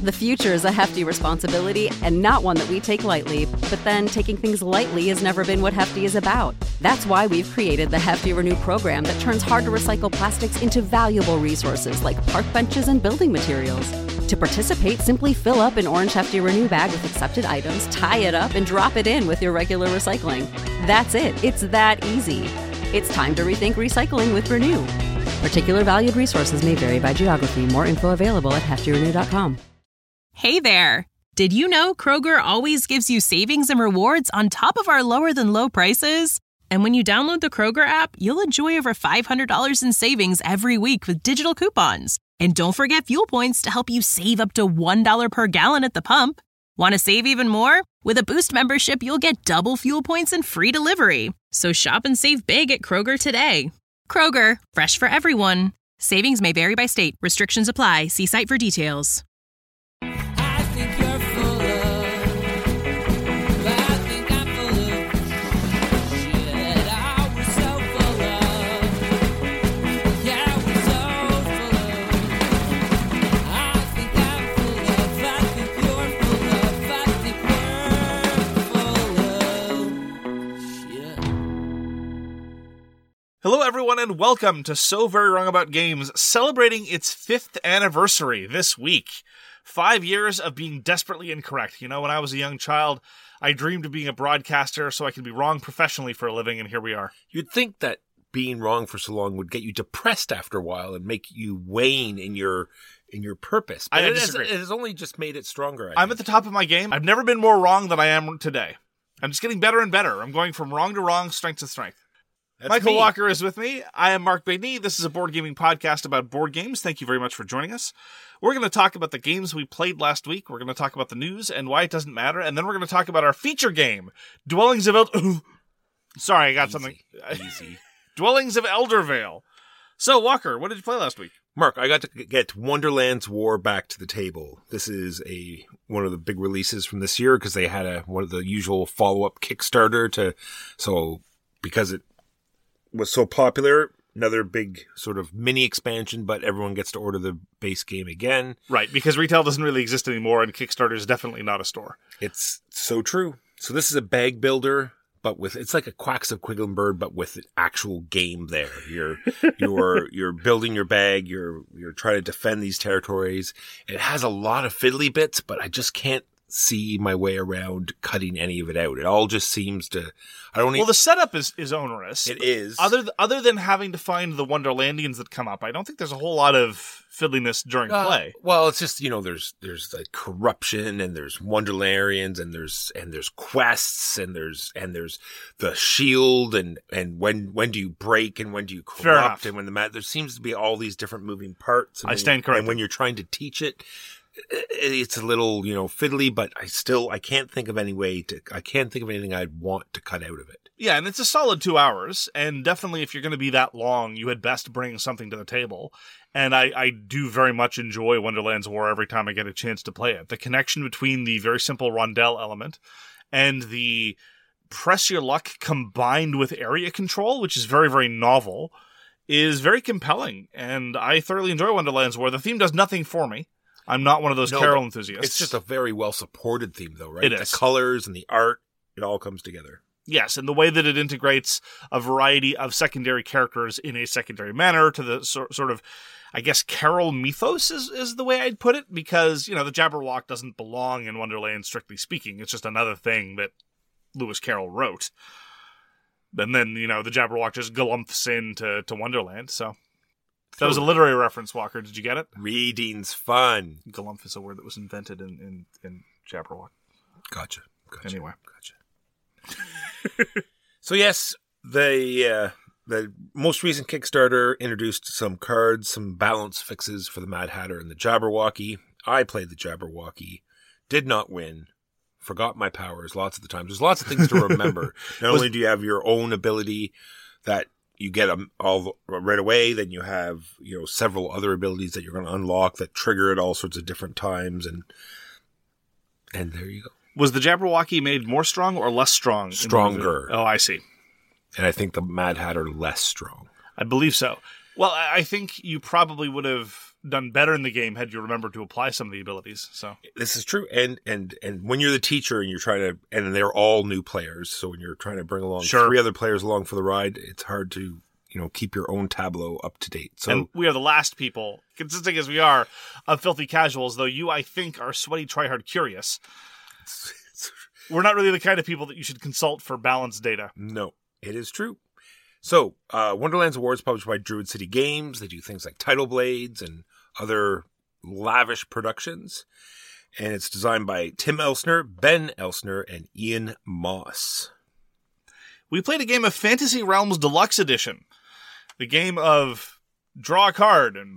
The future is a hefty responsibility and not one that we take lightly. But then taking things lightly has never been what Hefty is about. That's why we've created the Hefty Renew program that turns hard-to-recycle plastics into valuable resources like park benches and building materials. To participate, simply fill up an orange Hefty Renew bag with accepted items, tie it up, and drop it in with your regular recycling. That's it. It's that easy. It's time to rethink recycling with Renew. Particular valued resources may vary by geography. More info available at heftyrenew.com. Hey there! Did you know Kroger always gives you savings and rewards on top of our lower-than-low prices? And when you download the Kroger app, you'll enjoy over $500 in savings every week with digital coupons. And don't forget fuel points to help you save up to $1 per gallon at the pump. Want to save even more? With a Boost membership, you'll get double fuel points and free delivery. So shop and save big at Kroger today. Kroger, fresh for everyone. Savings may vary by state. Restrictions apply. See site for details. I think you're full of, I think I'm full of shit. I was so full of, yeah, I was so full of. I think I'm full of, I think you're full of, I think we're full of shit. Hello, everyone, and welcome to So Very Wrong About Games, celebrating its 5th anniversary this week. 5 years of being desperately incorrect. You know, when I was a young child, I dreamed of being a broadcaster so I could be wrong professionally for a living, and here we are. You'd think that being wrong for so long would get you depressed after a while and make you wane in your purpose. But I it disagree. has only just made it stronger. I'm at the top of my game. I've never been more wrong than I am today. I'm just getting better and better. I'm going from wrong to wrong, strength to strength. Michael Walker is with me. I am Mark Bagney. This is a board gaming podcast about board games. Thank you very much for joining us. We're going to talk about the games we played last week. We're going to talk about the news and why it doesn't matter. And then we're going to talk about our feature game, Dwellings of Sorry, I got something. Easy. Dwellings of Eldervale. So, Walker, what did you play last week? So, Mark, I got to get Wonderland's War back to the table. This is one of the big releases from this year because they had one of the usual follow-up Kickstarter because it was so popular, another big sort of mini expansion, but everyone gets to order the base game again. Right, because retail doesn't really exist anymore, and Kickstarter is definitely not a store. It's so true. So this is a bag builder, but it's like a Quacks of Quedlinburg, but with an actual game there. You're building your bag, you're trying to defend these territories. It has a lot of fiddly bits, but I just can't see my way around cutting any of it out. It all just seems to... Well, the setup is onerous. It is. Other than having to find the Wonderlandians that come up, I don't think there's a whole lot of fiddliness during play. Well, it's just, there's like corruption, and there's Wonderlarians, and there's quests, and there's the shield, and when do you break, and when do you corrupt, and when there seems to be all these different moving parts. I stand corrected. And when you're trying to teach it, it's a little, fiddly, but I can't think of anything I'd want to cut out of it. Yeah, and it's a solid 2 hours, and definitely if you're going to be that long, you had best bring something to the table. And I do very much enjoy Wonderland's War every time I get a chance to play it. The connection between the very simple rondel element and the press your luck combined with area control, which is very, very novel, is very compelling. And I thoroughly enjoy Wonderland's War. The theme does nothing for me. I'm not one of those Carol enthusiasts. It's just a very well-supported theme, though, right? It is. The colors and the art, it all comes together. Yes, and the way that it integrates a variety of secondary characters in a secondary manner to the sort of, I guess, Carol mythos is the way I'd put it, because, the Jabberwock doesn't belong in Wonderland, strictly speaking. It's just another thing that Lewis Carroll wrote. And then, the Jabberwock just galumphs into Wonderland, so... That was a literary reference, Walker. Did you get it? Reading's fun. Galumph is a word that was invented in Jabberwock. Gotcha. Anyway. Gotcha. So yes, the most recent Kickstarter introduced some cards, some balance fixes for the Mad Hatter and the Jabberwocky. I played the Jabberwocky, did not win, forgot my powers lots of the times. There's lots of things to remember. Not only do you have your own ability that you get them all right away, then you have, several other abilities that you're going to unlock that trigger at all sorts of different times, and there you go. Was the Jabberwocky made more strong or less strong? Stronger. Oh, I see. And I think the Mad Hatter less strong. I believe so. Well, I think you probably would have done better in the game had you remembered to apply some of the abilities. So This is true. And when you're the teacher and you're trying to, and they're all new players, so when you're trying to bring along Sure. 3 other players along for the ride, it's hard to, keep your own tableau up to date. So and we are the last people, consisting as we are, of filthy casuals, though you, I think, are sweaty tryhard curious. We're not really the kind of people that you should consult for balanced data. no, it is true. So, Wonderlands Awards published by Druid City Games. They do things like Title Blades and other lavish productions. And it's designed by Tim Elsner, Ben Elsner, and Ian Moss. We played a game of Fantasy Realms Deluxe Edition. The game of draw a card and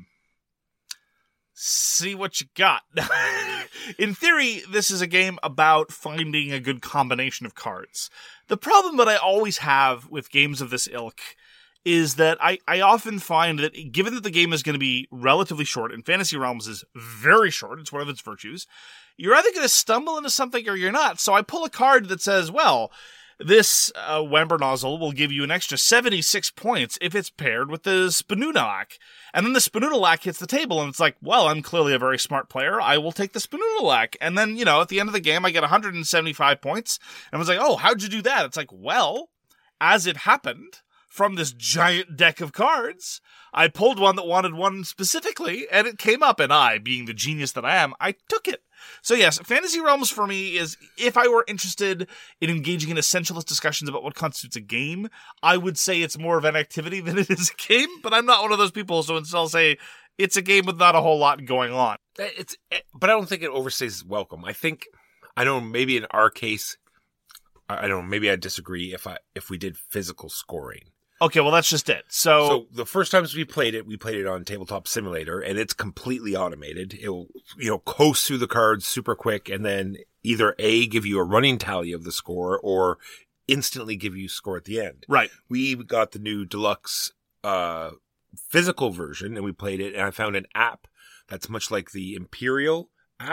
see what you got. In theory, this is a game about finding a good combination of cards. The problem that I always have with games of this ilk is that I often find that given that the game is going to be relatively short, and Fantasy Realms is very short, it's one of its virtues, you're either going to stumble into something or you're not. So I pull a card that says, well, this Wember nozzle will give you an extra 76 points if it's paired with the Spinunalak. And then the Spinunalak hits the table, and it's like, well, I'm clearly a very smart player. I will take the Spinunalak. And then, at the end of the game, I get 175 points. And I was like, oh, how'd you do that? It's like, well, as it happened, from this giant deck of cards, I pulled one that wanted one specifically, and it came up, and I, being the genius that I am, I took it. So yes, Fantasy Realms for me is, if I were interested in engaging in essentialist discussions about what constitutes a game, I would say it's more of an activity than it is a game, but I'm not one of those people, so instead I'll say it's a game with not a whole lot going on. But I don't think it overstays its welcome. I know maybe in our case, I don't know, maybe I disagree if we did physical scoring. Okay, well that's just it. So the first times we played it on Tabletop Simulator, and it's completely automated. It'll, coast through the cards super quick, and then either A, give you a running tally of the score, or instantly give you score at the end. right. We got the new deluxe physical version, and we played it, and I found an app that's much like the Imperium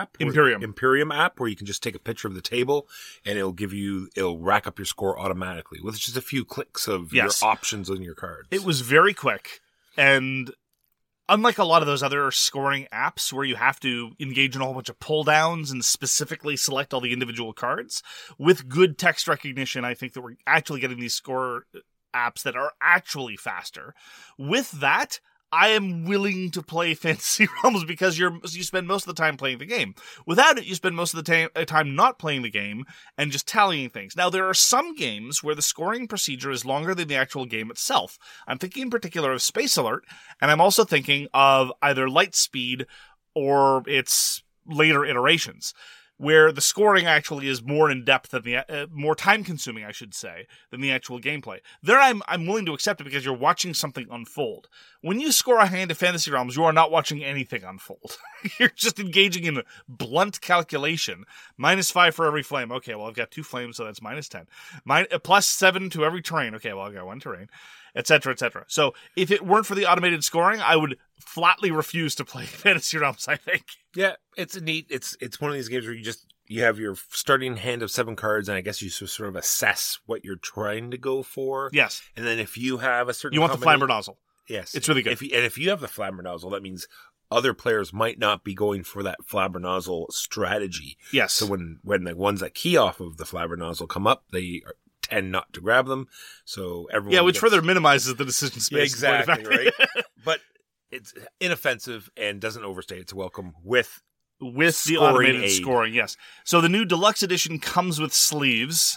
app, where you can just take a picture of the table and it'll rack up your score automatically with just a few clicks of your options on your cards. It was very quick, and unlike a lot of those other scoring apps where you have to engage in a whole bunch of pull downs and specifically select all the individual cards, with good text recognition, I think that we're actually getting these score apps that are actually faster. With that, I am willing to play Fantasy Realms because you spend most of the time playing the game. Without it, you spend most of the time not playing the game and just tallying things. Now, there are some games where the scoring procedure is longer than the actual game itself. I'm thinking in particular of Space Alert, and I'm also thinking of either Lightspeed or its later iterations, where the scoring actually is more in depth than the more time consuming, I should say, than the actual gameplay. There, I'm willing to accept it because you're watching something unfold. When you score a hand of Fantasy Realms, you are not watching anything unfold. You're just engaging in blunt calculation. -5 for every flame. Okay, well, I've got 2 flames, so that's -10. +7 to every terrain. Okay, well, I've got 1 terrain, etc., etc. So if it weren't for the automated scoring, I would flatly refuse to play Fantasy Realms, I think. Yeah, it's one of these games where you have your starting hand of 7 cards, and I guess you sort of assess what you're trying to go for. Yes. And then if you have a certain You want the Flamber Nozzle. Yes. It's really good. If you have the Flamber Nozzle, that means other players might not be going for that Flamber Nozzle strategy. Yes. So when the ones that key off of the Flamber Nozzle come up, they tend not to grab them. So everyone. Yeah, which further minimizes the decision space. Yeah, exactly, right? But it's inoffensive and doesn't overstay its welcome with the automated scoring, yes. So the new deluxe edition comes with sleeves.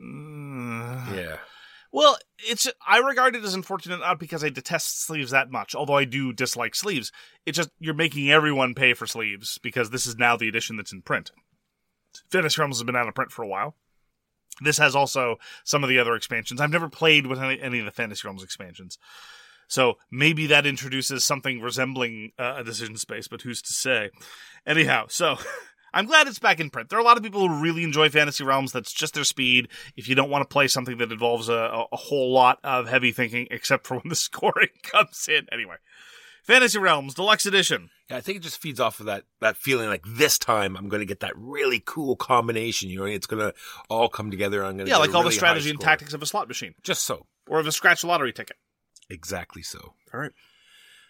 Yeah. Well, I regard it as unfortunate not because I detest sleeves that much, although I do dislike sleeves. It's just you're making everyone pay for sleeves because this is now the edition that's in print. Fantasy Realms has been out of print for a while. This has also some of the other expansions. I've never played with any of the Fantasy Realms expansions. So maybe that introduces something resembling a decision space, but who's to say? Anyhow, so I'm glad it's back in print. There are a lot of people who really enjoy Fantasy Realms. That's just their speed. If you don't want to play something that involves a whole lot of heavy thinking, except for when the scoring comes in. Anyway, Fantasy Realms Deluxe Edition. Yeah, I think it just feeds off of that feeling like this time I'm going to get that really cool combination. It's going to all come together. I'm going to like all the strategy and tactics of a slot machine. Just so. Or of a scratch lottery ticket. Exactly so. All right.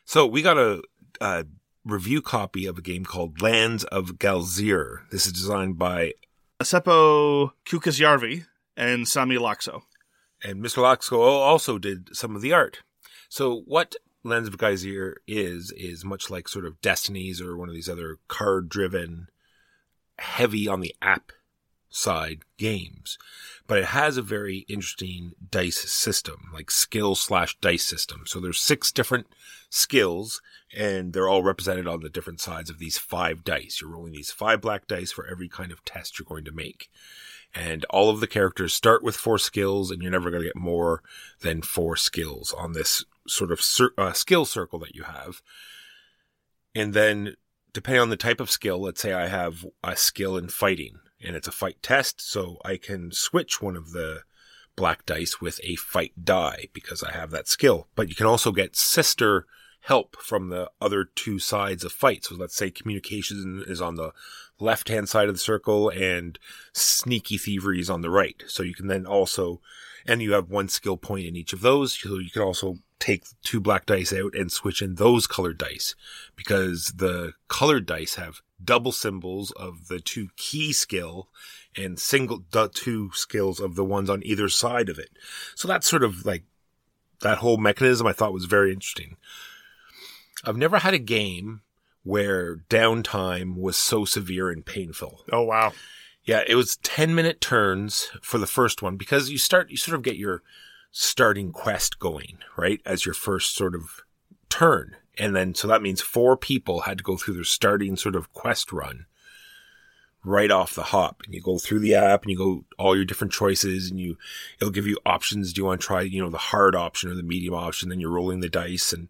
So we got a review copy of a game called Lands of Galzir. This is designed by Seppo Kukasjärvi and Sami Laakso. And Mr. Laakso also did some of the art. So what Lands of Galzir is much like sort of Destinies or one of these other card-driven, heavy on the app side games. But it has a very interesting dice system, like skill/dice system. So there's 6 different skills, and they're all represented on the different sides of these 5 dice. You're rolling these 5 black dice for every kind of test you're going to make. And all of the characters start with 4 skills, and you're never going to get more than 4 skills on this sort of skill circle that you have. And then, depending on the type of skill, let's say I have a skill in fighting, and it's a fight test, so I can switch one of the black dice with a fight die because I have that skill. But you can also get sister help from the other 2 sides of fight. So let's say communication is on the left-hand side of the circle and sneaky thievery is on the right. So you can then also, and you have 1 skill point in each of those, so you can also take 2 black dice out and switch in those colored dice, because the colored dice have double symbols of the 2 key skill and the 2 skills of the ones on either side of it. So that's sort of like that whole mechanism I thought was very interesting. I've never had a game where downtime was so severe and painful. Oh, wow. Yeah, it was 10-minute turns for the first one, because you sort of get your starting quest going, right, as your first sort of turn. And then, so that means 4 people had to go through their starting sort of quest run right off the hop. And you go through the app and you go all your different choices, and it'll give you options. Do you want to try, the hard option or the medium option? Then you're rolling the dice, and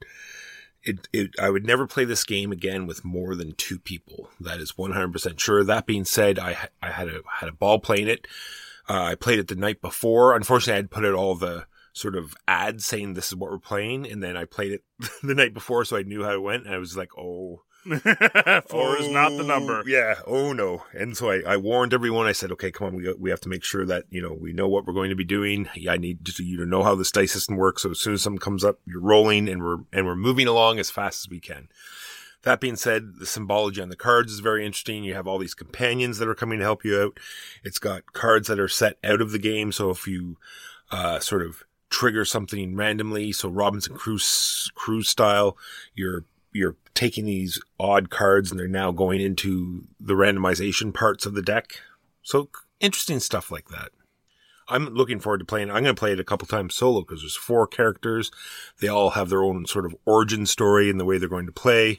I would never play this game again with more than 2 people. That is 100% sure. That being said, I had a ball playing it. I played it the night before. Unfortunately, I had put out all the sort of ads saying this is what we're playing, and then I played it the night before, so I knew how it went, and I was like, 4 is not the number. Yeah, oh no. And so I warned everyone. I said, okay, come on, we have to make sure that, we know what we're going to be doing. I need you to know how this dice system works, so as soon as something comes up, you're rolling, and we're moving along as fast as we can. That being said, the symbology on the cards is very interesting. You have all these companions that are coming to help you out. It's got cards that are set out of the game, so if you sort of trigger something randomly, so Robinson Crusoe style, you're taking these odd cards and they're now going into the randomization parts of the deck. So interesting stuff like that. I'm looking forward to playing. I'm going to play it a couple times solo, because there's 4 characters. They all have their own sort of origin story in the way they're going to play.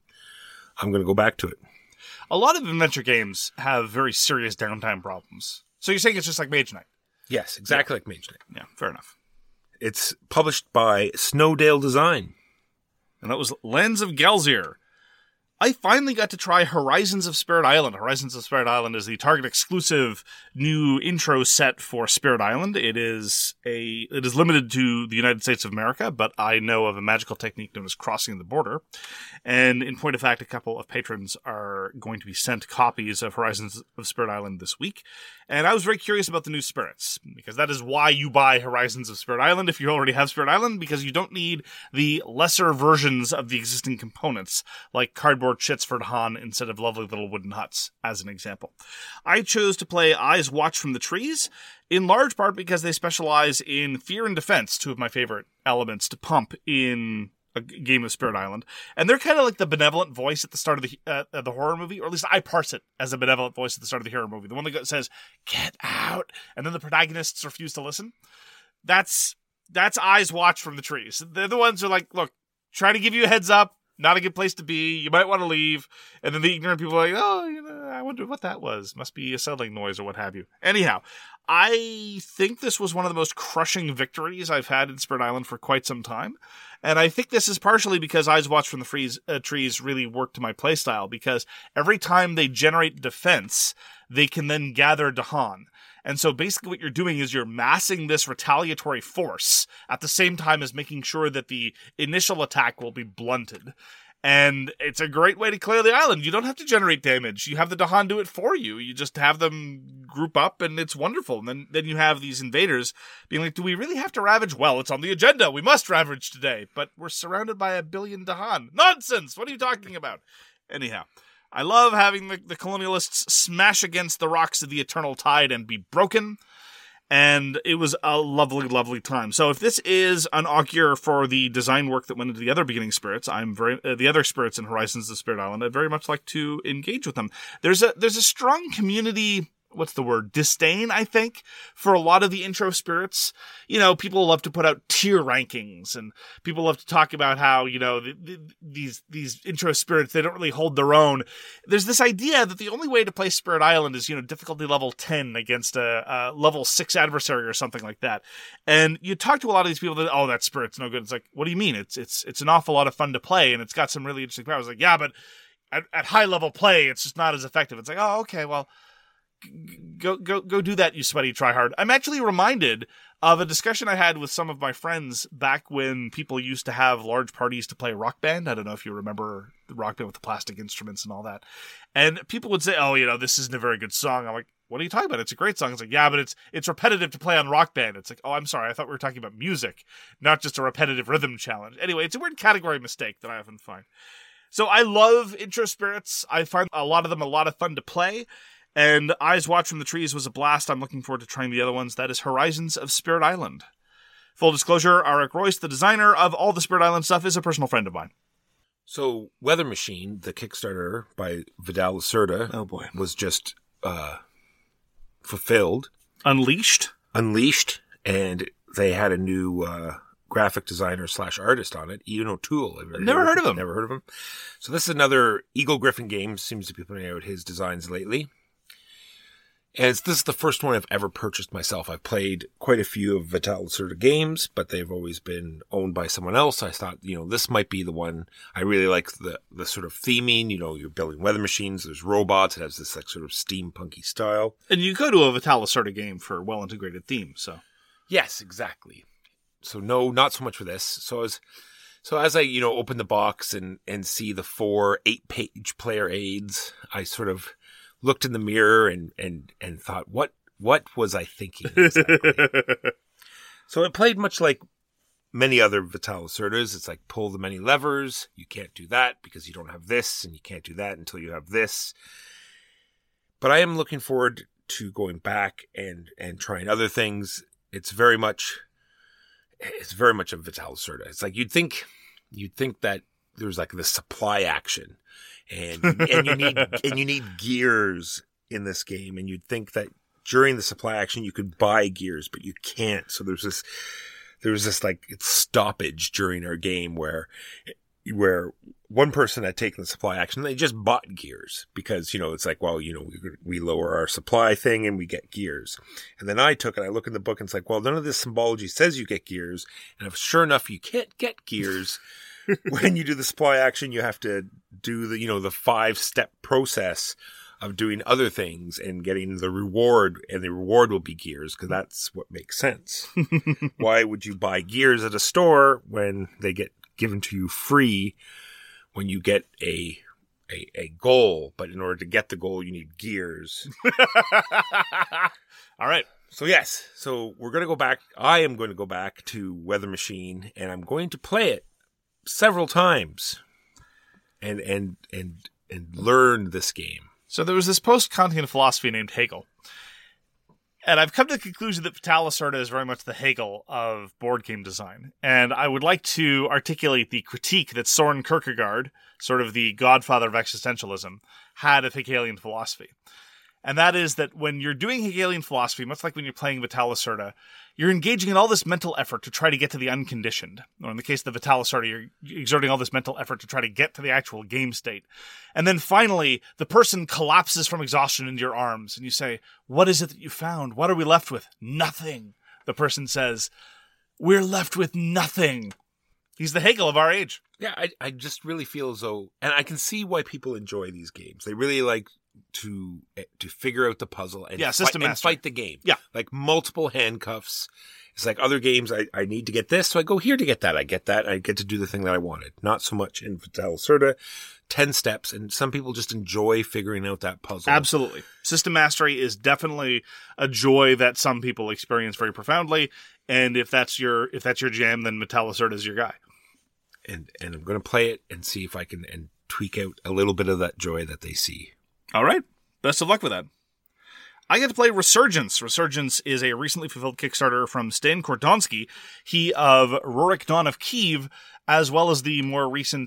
I'm going to go back to it. A lot of adventure games have very serious downtime problems. So you're saying it's just like Mage Knight? Yes, exactly like Mage Knight. Yeah, fair enough. It's published by Snowdale Design. And that was Lands of Galzir. I finally got to try Horizons of Spirit Island. Horizons of Spirit Island is the Target exclusive new intro set for Spirit Island. It is limited to the United States of America, but I know of a magical technique known as crossing the border. And in point of fact, a couple of patrons are going to be sent copies of Horizons of Spirit Island this week. And I was very curious about the new spirits, because that is why you buy Horizons of Spirit Island if you already have Spirit Island, because you don't need the lesser versions of the existing components, like cardboard shits for Dahan instead of lovely little wooden huts, as an example. I chose to play Eyes Watch from the Trees, in large part because they specialize in fear and defense, 2 of my favorite elements to pump in a game of Spirit Island. And they're kind of like the benevolent voice at the start of the horror movie, or at least I parse it as a benevolent voice at the start of the horror movie. The one that says, "Get out," and then the protagonists refuse to listen. That's Eyes Watch from the Trees. They're the ones who are like, look, trying to give you a heads up, not a good place to be, you might want to leave. And then the ignorant people are like, I wonder what that was. Must be a settling noise or what have you. Anyhow, I think this was one of the most crushing victories I've had in Spirit Island for quite some time. And I think this is partially because Eyes Watch from the Trees really worked to my playstyle, because every time they generate defense, they can then gather Dahan. And so basically what you're doing is you're massing this retaliatory force at the same time as making sure that the initial attack will be blunted. And it's a great way to clear the island. You don't have to generate damage. You have the Dahan do it for you. You just have them group up, and it's wonderful. And then you have these invaders being like, do we really have to ravage? Well, it's on the agenda. We must ravage today. But we're surrounded by 1 billion Dahan. Nonsense! What are you talking about? Anyhow, I love having the colonialists smash against the rocks of the eternal tide and be broken. And it was a lovely, lovely time. So if this is an augur for the design work that went into the other beginning spirits, the other spirits in Horizons of Spirit Island, I'd very much like to engage with them. There's a strong community, what's the word, disdain, I think, for a lot of the intro spirits. You know, people love to put out tier rankings, and people love to talk about how, you know, these intro spirits, they don't really hold their own. There's this idea that the only way to play Spirit Island is, you know, difficulty level 10 against a level 6 adversary or something like that. And you talk to a lot of these people that, oh, that spirit's no good. It's like, what do you mean? It's an awful lot of fun to play, and it's got some really interesting powers. Like, yeah, but at high level play, it's just not as effective. It's like, oh, okay, well, go do that, you sweaty tryhard. I'm actually reminded of a discussion I had with some of my friends back when people used to have large parties to play Rock Band. I don't know if you remember the Rock Band with the plastic instruments and all that. And people would say, oh, you know, this isn't a very good song. I'm like, what are you talking about? It's a great song. It's like, yeah, but it's repetitive to play on Rock Band. It's like, oh, I'm sorry. I thought we were talking about music, not just a repetitive rhythm challenge. Anyway, it's a weird category mistake that I often find. So I love intro spirits. I find a lot of them a lot of fun to play. And Eyes Watch from the Trees was a blast. I'm looking forward to trying the other ones. That is Horizons of Spirit Island. Full disclosure, Arik Royce, the designer of all the Spirit Island stuff, is a personal friend of mine. So, Weather Machine, the Kickstarter by Vidal Lacerda, Oh boy. was just fulfilled. Unleashed? Unleashed, and they had a new graphic designer / artist on it, Ian O'Toole. Never heard of him. Never heard of him. So this is another Eagle Griffin game. Seems to be putting out his designs lately. And this is the first one I've ever purchased myself. I've played quite a few of Vital Lacerda games, but they've always been owned by someone else. I thought, you know, this might be the one. I really like the sort of theming. You know, you're building weather machines. There's robots. It has this like sort of steampunky style. And you go to a Vital Lacerda game for well-integrated themes, so. Yes, exactly. So no, not so much for this. So as I, you know, open the box and see the 4 8-page player aids, I sort of looked in the mirror and thought, what was I thinking exactly? So it played much like many other Vital Lacerdas. It's like pull the many levers. You can't do that because you don't have this, and you can't do that until you have this. But I am looking forward to going back and trying other things. It's very much a Vital Lacerda. It's like you'd think that there's like the supply action, and you need gears in this game, and you'd think that during the supply action you could buy gears, but you can't. So there was this like stoppage during our game where one person had taken the supply action, they just bought gears because, you know, it's like, well, you know, we lower our supply thing and we get gears. And then I took it, I look in the book and it's like, well, none of this symbology says you get gears. And if sure enough, you can't get gears. When you do the supply action, you have to do the 5-step process of doing other things and getting the reward, and the reward will be gears because that's what makes sense. Why would you buy gears at a store when they get given to you free when you get a goal? But in order to get the goal, you need gears. All right. So yes, so we're going to go back. I am going to go back to Weather Machine, and I'm going to play it several times and learn this game. So there was this post-Kantian philosophy named Hegel. And I've come to the conclusion that Vital Lacerda is very much the Hegel of board game design. And I would like to articulate the critique that Soren Kierkegaard, sort of the godfather of existentialism, had of Hegelian philosophy. And that is that when you're doing Hegelian philosophy, much like when you're playing Vital Lacerda, you're engaging in all this mental effort to try to get to the unconditioned. Or in the case of the Vital Lacerda, you're exerting all this mental effort to try to get to the actual game state. And then finally, the person collapses from exhaustion into your arms, and you say, what is it that you found? What are we left with? Nothing. The person says, we're left with nothing. He's the Hegel of our age. Yeah, I just really feel as though, and I can see why people enjoy these games. They really like to figure out the puzzle and, system and mastery. fight the game. Yeah. Like multiple handcuffs It's like other games, I need to get this, so I go here to get that. I get that, I get to do the thing that I wanted. Not so much in Vital Lacerda. 10 steps, and some people just enjoy figuring out that puzzle. Absolutely. System mastery is definitely a joy that some people experience very profoundly, and if that's your jam, then Vital Lacerda is your guy. And I'm going to play it and see if I can and tweak out a little bit of that joy that they see. All right. Best of luck with that. I get to play Resurgence. Resurgence is a recently fulfilled Kickstarter from Stan Kordonsky, he of Rurik Dawn of Kiev, as well as the more recent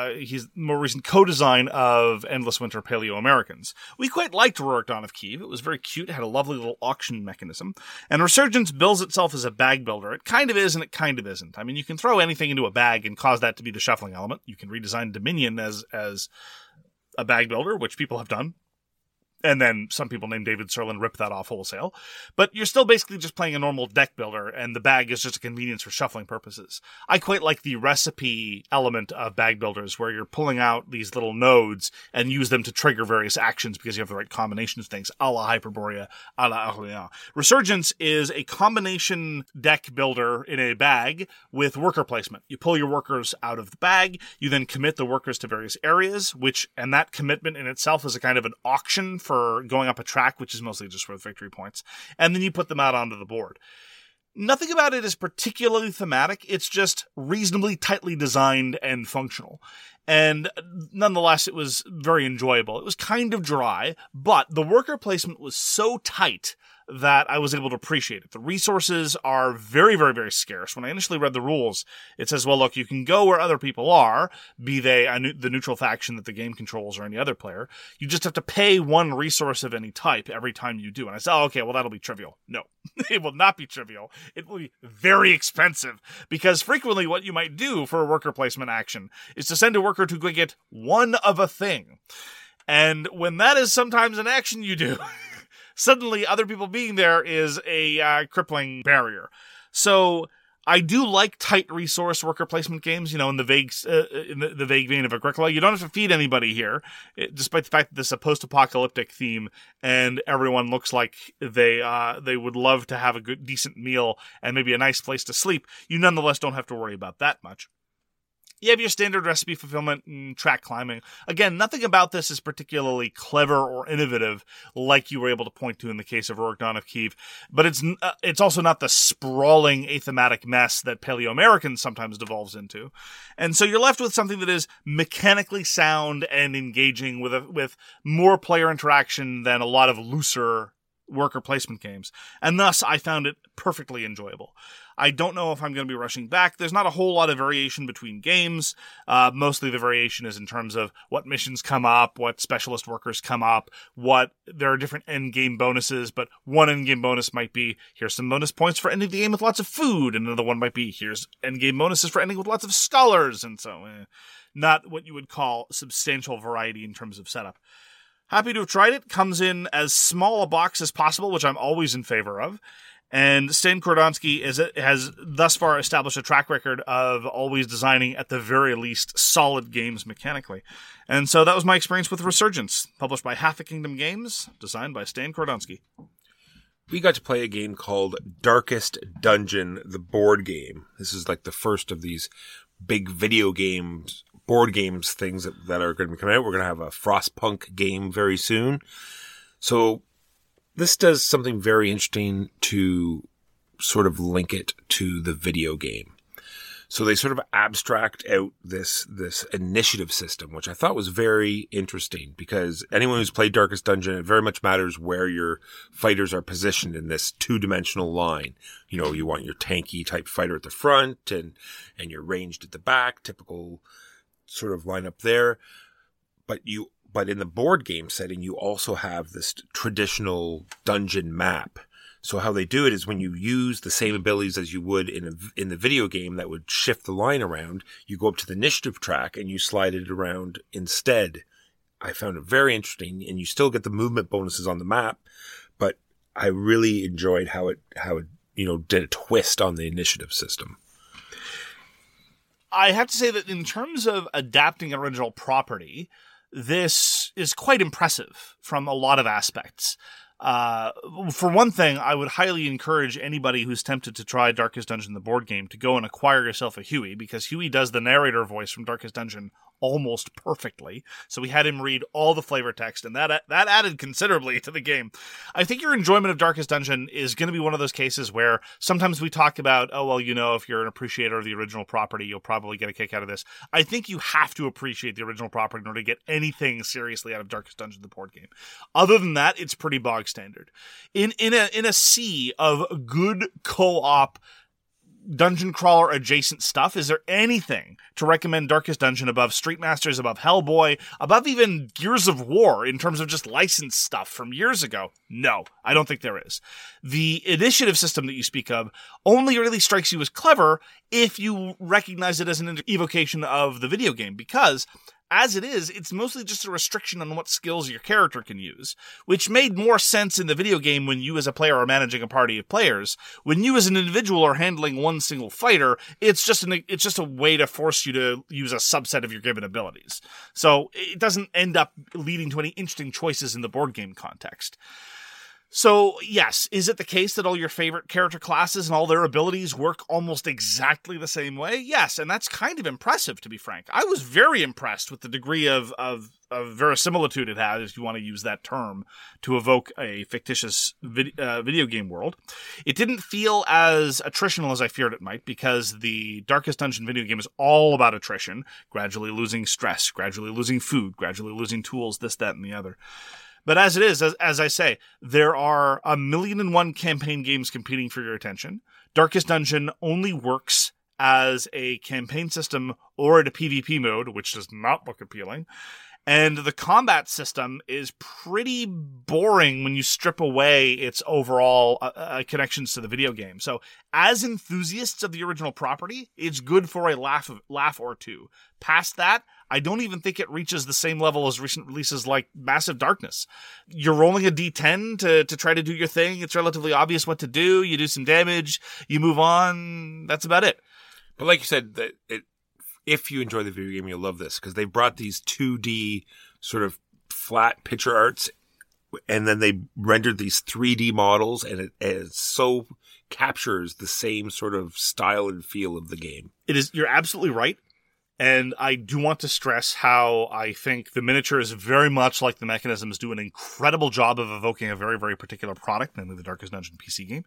co-design of Endless Winter Paleo Americans. We quite liked Rurik Dawn of Kiev. It was very cute. It had a lovely little auction mechanism. And Resurgence bills itself as a bag builder. It kind of is and it kind of isn't. I mean, you can throw anything into a bag and cause that to be the shuffling element. You can redesign Dominion as a bag builder, which people have done. And then some people named David Serlin ripped that off wholesale. But you're still basically just playing a normal deck builder, and the bag is just a convenience for shuffling purposes. I quite like the recipe element of bag builders, where you're pulling out these little nodes and use them to trigger various actions because you have the right combination of things, a la Hyperborea, a la Orleans. Resurgence is a combination deck builder in a bag with worker placement. You pull your workers out of the bag, you then commit the workers to various areas, and that commitment in itself is a kind of an auction for going up a track, which is mostly just worth victory points. And then you put them out onto the board. Nothing about it is particularly thematic. It's just reasonably tightly designed and functional. And nonetheless, it was very enjoyable. It was kind of dry, but the worker placement was so tight that I was able to appreciate it. The resources are very, very, very scarce. When I initially read the rules, it says, well, look, you can go where other people are, be they the neutral faction that the game controls or any other player. You just have to pay one resource of any type every time you do. And I said, oh, okay, well, that'll be trivial. No, it will not be trivial. It will be very expensive, because frequently what you might do for a worker placement action is to send a worker to go get one of a thing. And when that is sometimes an action you do, suddenly other people being there is a crippling barrier. So I do like tight resource worker placement games, in the vague vein of Agricola. You don't have to feed anybody here, despite the fact that this is a post-apocalyptic theme and everyone looks like they would love to have a good, decent meal and maybe a nice place to sleep. You nonetheless don't have to worry about that much. You have your standard recipe fulfillment and track climbing. Again, nothing about this is particularly clever or innovative, like you were able to point to in the case of Rurik Dawn of Kiev. But it's also not the sprawling athematic mess that Paleo Americans sometimes devolves into. And so you're left with something that is mechanically sound and engaging with more player interaction than a lot of looser worker placement games. And thus, I found it perfectly enjoyable. I don't know if I'm going to be rushing back. There's not a whole lot of variation between games. Mostly the variation is in terms of what missions come up, what specialist workers come up, there are different end-game bonuses, but one end-game bonus might be, here's some bonus points for ending the game with lots of food, and another one might be, here's end-game bonuses for ending with lots of scholars, and so, not what you would call substantial variety in terms of setup. Happy to have tried it. Comes in as small a box as possible, which I'm always in favor of. And Stan Kordonsky has thus far established a track record of always designing, at the very least, solid games mechanically. And so that was my experience with Resurgence, published by Half a Kingdom Games, designed by Stan Kordonsky. We got to play a game called Darkest Dungeon, the board game. This is like the first of these big video games, board games things that are going to be coming out. We're going to have a Frostpunk game very soon. So this does something very interesting to sort of link it to the video game. So they sort of abstract out this initiative system, which I thought was very interesting, because anyone who's played Darkest Dungeon, it very much matters where your fighters are positioned in this two-dimensional line. You want your tanky type fighter at the front and you're ranged at the back, typical sort of lineup there. But in the board game setting, you also have this traditional dungeon map. So how they do it is when you use the same abilities as you would in the video game that would shift the line around, you go up to the initiative track and you slide it around instead. I found it very interesting, and you still get the movement bonuses on the map, but I really enjoyed how it did a twist on the initiative system. I have to say that in terms of adapting an original property, this is quite impressive from a lot of aspects. For one thing, I would highly encourage anybody who's tempted to try Darkest Dungeon, the board game, to go and acquire yourself a Huey, because Huey does the narrator voice from Darkest Dungeon almost perfectly. So we had him read all the flavor text, and that added considerably to the game. I think your enjoyment of Darkest Dungeon is going to be one of those cases where sometimes we talk about, oh, well, if you're an appreciator of the original property, you'll probably get a kick out of this. I think you have to appreciate the original property in order to get anything seriously out of Darkest Dungeon, the board game. Other than that, it's pretty bog standard. In a sea of good co-op dungeon crawler adjacent stuff, is there anything to recommend Darkest Dungeon above Street Masters, above Hellboy, above even Gears of War in terms of just licensed stuff from years ago? No, I don't think there is. The initiative system that you speak of only really strikes you as clever if you recognize it as an evocation of the video game, because as it is, it's mostly just a restriction on what skills your character can use, which made more sense in the video game when you as a player are managing a party of players. When you as an individual are handling one single fighter, it's just a way to force you to use a subset of your given abilities. So it doesn't end up leading to any interesting choices in the board game context. So, yes, is it the case that all your favorite character classes and all their abilities work almost exactly the same way? Yes, and that's kind of impressive, to be frank. I was very impressed with the degree of verisimilitude it had, if you want to use that term, to evoke a fictitious video game world. It didn't feel as attritional as I feared it might, because the Darkest Dungeon video game is all about attrition, gradually losing stress, gradually losing food, gradually losing tools, this, that, and the other. But as it is, as I say, there are 1,000,001 campaign games competing for your attention. Darkest Dungeon only works as a campaign system or at a PvP mode, which does not look appealing. And the combat system is pretty boring when you strip away its overall connections to the video game. So as enthusiasts of the original property, it's good for a laugh or two. Past that, I don't even think it reaches the same level as recent releases like Massive Darkness. You're rolling a D10 to try to do your thing. It's relatively obvious what to do. You do some damage. You move on. That's about it. But like you said, if you enjoy the video game, you'll love this, because they brought these 2D sort of flat picture arts, and then they rendered these 3D models, and it so captures the same sort of style and feel of the game. You're absolutely right. And I do want to stress how I think the miniatures, very much like the mechanisms, do an incredible job of evoking a very, very particular product, namely the Darkest Dungeon PC game.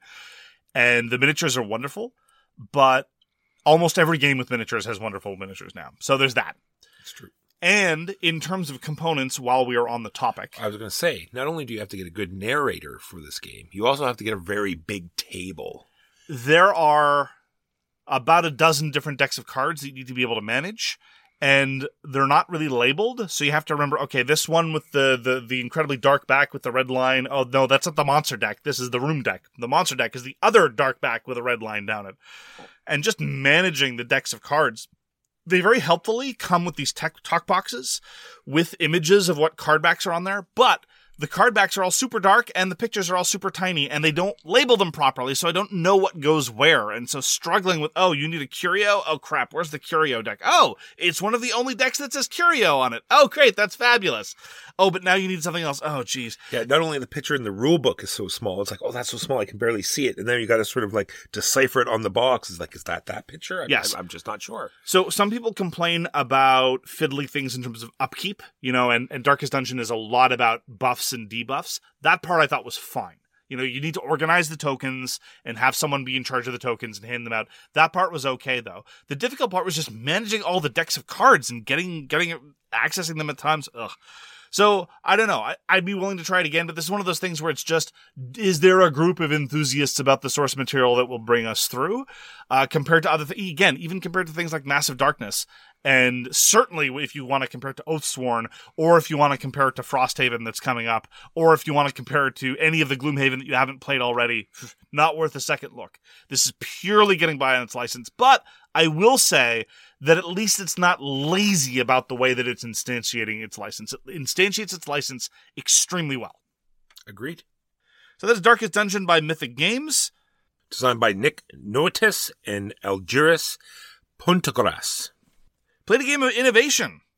And the miniatures are wonderful, but almost every game with miniatures has wonderful miniatures now. So there's that. It's true. And in terms of components, while we are on the topic, I was going to say, not only do you have to get a good narrator for this game, you also have to get a very big table. There are about a dozen different decks of cards that you need to be able to manage, and they're not really labeled, so you have to remember, okay, this one with the incredibly dark back with the red line, oh no, that's not the monster deck, this is the room deck. The monster deck is the other dark back with a red line down it. And just managing the decks of cards, they very helpfully come with these talk boxes with images of what card backs are on there, but the card backs are all super dark and the pictures are all super tiny, and they don't label them properly, so I don't know what goes where. And so struggling with, oh, you need a curio? Oh crap, where's the curio deck? Oh, it's one of the only decks that says curio on it. Oh great, that's fabulous. Oh, but now you need something else. Oh geez. Yeah, not only the picture in the rule book is so small, it's like, oh, that's so small I can barely see it. And then you got to sort of like decipher it on the box. It's like, is that picture? Yes. I'm just not sure. So some people complain about fiddly things in terms of upkeep, and Darkest Dungeon is a lot about buffs and debuffs. That part I thought was fine. You need to organize the tokens and have someone be in charge of the tokens and hand them out. That part was okay, though. The difficult part was just managing all the decks of cards and accessing them at times. Ugh. So, I don't know. I'd be willing to try it again, but this is one of those things where it's just, is there a group of enthusiasts about the source material that will bring us through? Compared to other things, again, even compared to things like Massive Darkness. And certainly if you want to compare it to Oathsworn, or if you want to compare it to Frosthaven that's coming up, or if you want to compare it to any of the Gloomhaven that you haven't played already, not worth a second look. This is purely getting by on its license, but I will say that at least it's not lazy about the way that it's instantiating its license. It instantiates its license extremely well. Agreed. So that's Darkest Dungeon by Mythic Games. Designed by Nick Noetis and Algiris Puntagoras. Played a game of innovation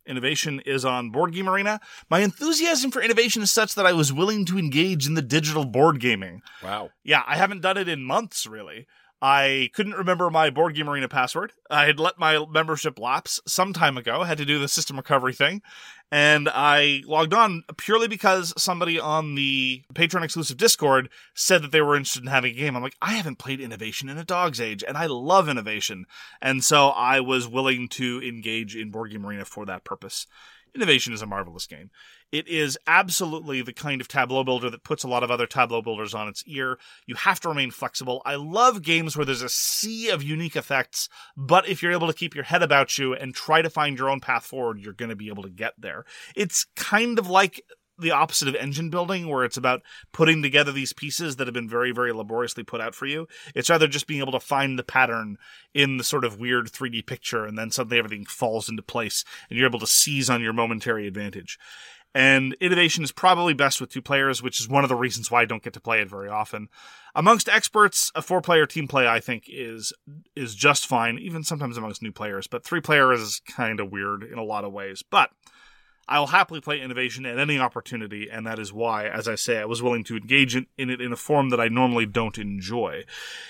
Innovation is on Board Game Arena. My enthusiasm for Innovation is such that I was willing to engage in the digital board gaming. Wow. Yeah, I haven't done it in months, really. I couldn't remember my Board Game Arena password. I had let my membership lapse some time ago, had to do the system recovery thing, and I logged on purely because somebody on the Patreon-exclusive Discord said that they were interested in having a game. I'm like, I haven't played Innovation in a dog's age, and I love Innovation. And so I was willing to engage in Board Game Arena for that purpose. Innovation is a marvelous game. It is absolutely the kind of tableau builder that puts a lot of other tableau builders on its ear. You have to remain flexible. I love games where there's a sea of unique effects, but if you're able to keep your head about you and try to find your own path forward, you're going to be able to get there. It's kind of like the opposite of engine building, where it's about putting together these pieces that have been very, very laboriously put out for you. It's rather just being able to find the pattern in the sort of weird 3D picture, and then suddenly everything falls into place, and you're able to seize on your momentary advantage. And Innovation is probably best with 2 players, which is one of the reasons why I don't get to play it very often. Amongst experts, a 4-player team play, I think, is just fine, even sometimes amongst new players. But 3-player is kind of weird in a lot of ways. But I will happily play Innovation at any opportunity, and that is why, as I say, I was willing to engage in it in a form that I normally don't enjoy.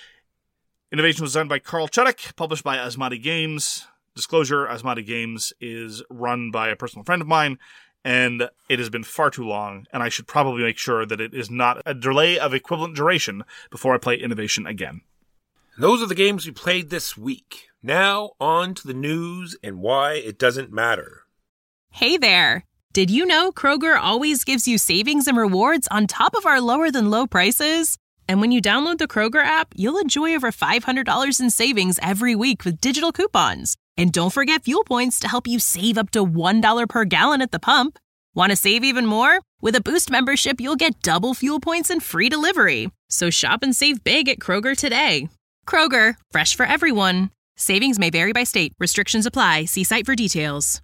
Innovation was designed by Carl Chudik, published by Asmati Games. Disclosure, Asmati Games is run by a personal friend of mine, and it has been far too long, and I should probably make sure that it is not a delay of equivalent duration before I play Innovation again. Those are the games we played this week. Now, on to the news and why it doesn't matter. Hey there! Did you know Kroger always gives you savings and rewards on top of our lower-than-low prices? And when you download the Kroger app, you'll enjoy over $500 in savings every week with digital coupons. And don't forget fuel points to help you save up to $1 per gallon at the pump. Want to save even more? With a Boost membership, you'll get double fuel points and free delivery. So shop and save big at Kroger today. Kroger, fresh for everyone. Savings may vary by state. Restrictions apply. See site for details.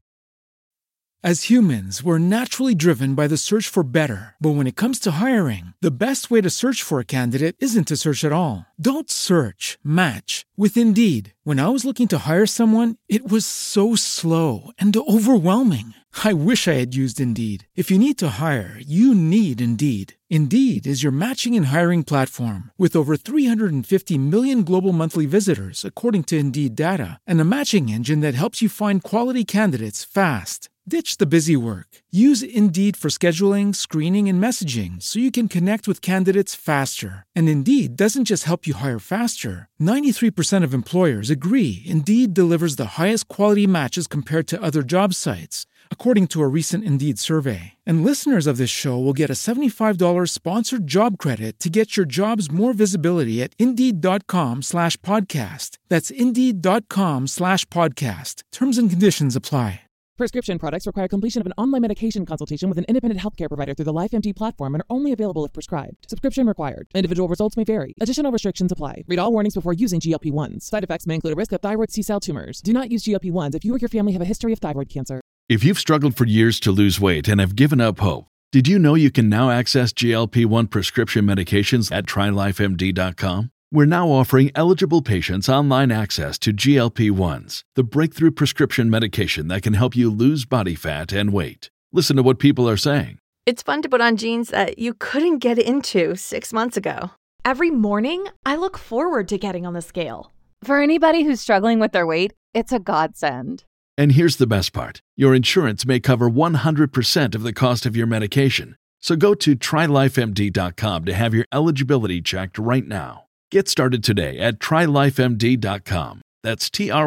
As humans, we're naturally driven by the search for better. But when it comes to hiring, the best way to search for a candidate isn't to search at all. Don't search, match with Indeed. When I was looking to hire someone, it was so slow and overwhelming. I wish I had used Indeed. If you need to hire, you need Indeed. Indeed is your matching and hiring platform with over 350 million global monthly visitors, according to Indeed data, and a matching engine that helps you find quality candidates fast. Ditch the busy work. Use Indeed for scheduling, screening, and messaging so you can connect with candidates faster. And Indeed doesn't just help you hire faster. 93% of employers agree Indeed delivers the highest quality matches compared to other job sites, according to a recent Indeed survey. And listeners of this show will get a $75 sponsored job credit to get your jobs more visibility at Indeed.com/podcast. That's Indeed.com/podcast. Terms and conditions apply. Prescription products require completion of an online medication consultation with an independent healthcare provider through the LifeMD platform and are only available if prescribed. Subscription required. Individual results may vary. Additional restrictions apply. Read all warnings before using GLP-1s. Side effects may include a risk of thyroid C-cell tumors. Do not use GLP-1s if you or your family have a history of thyroid cancer. If you've struggled for years to lose weight and have given up hope, did you know you can now access GLP-1 prescription medications at TryLifeMD.com? We're now offering eligible patients online access to GLP-1s, the breakthrough prescription medication that can help you lose body fat and weight. Listen to what people are saying. It's fun to put on jeans that you couldn't get into 6 months ago. Every morning, I look forward to getting on the scale. For anybody who's struggling with their weight, it's a godsend. And here's the best part. Your insurance may cover 100% of the cost of your medication. So go to TryLifeMD.com to have your eligibility checked right now. Get started today at TryLifeMD.com. That's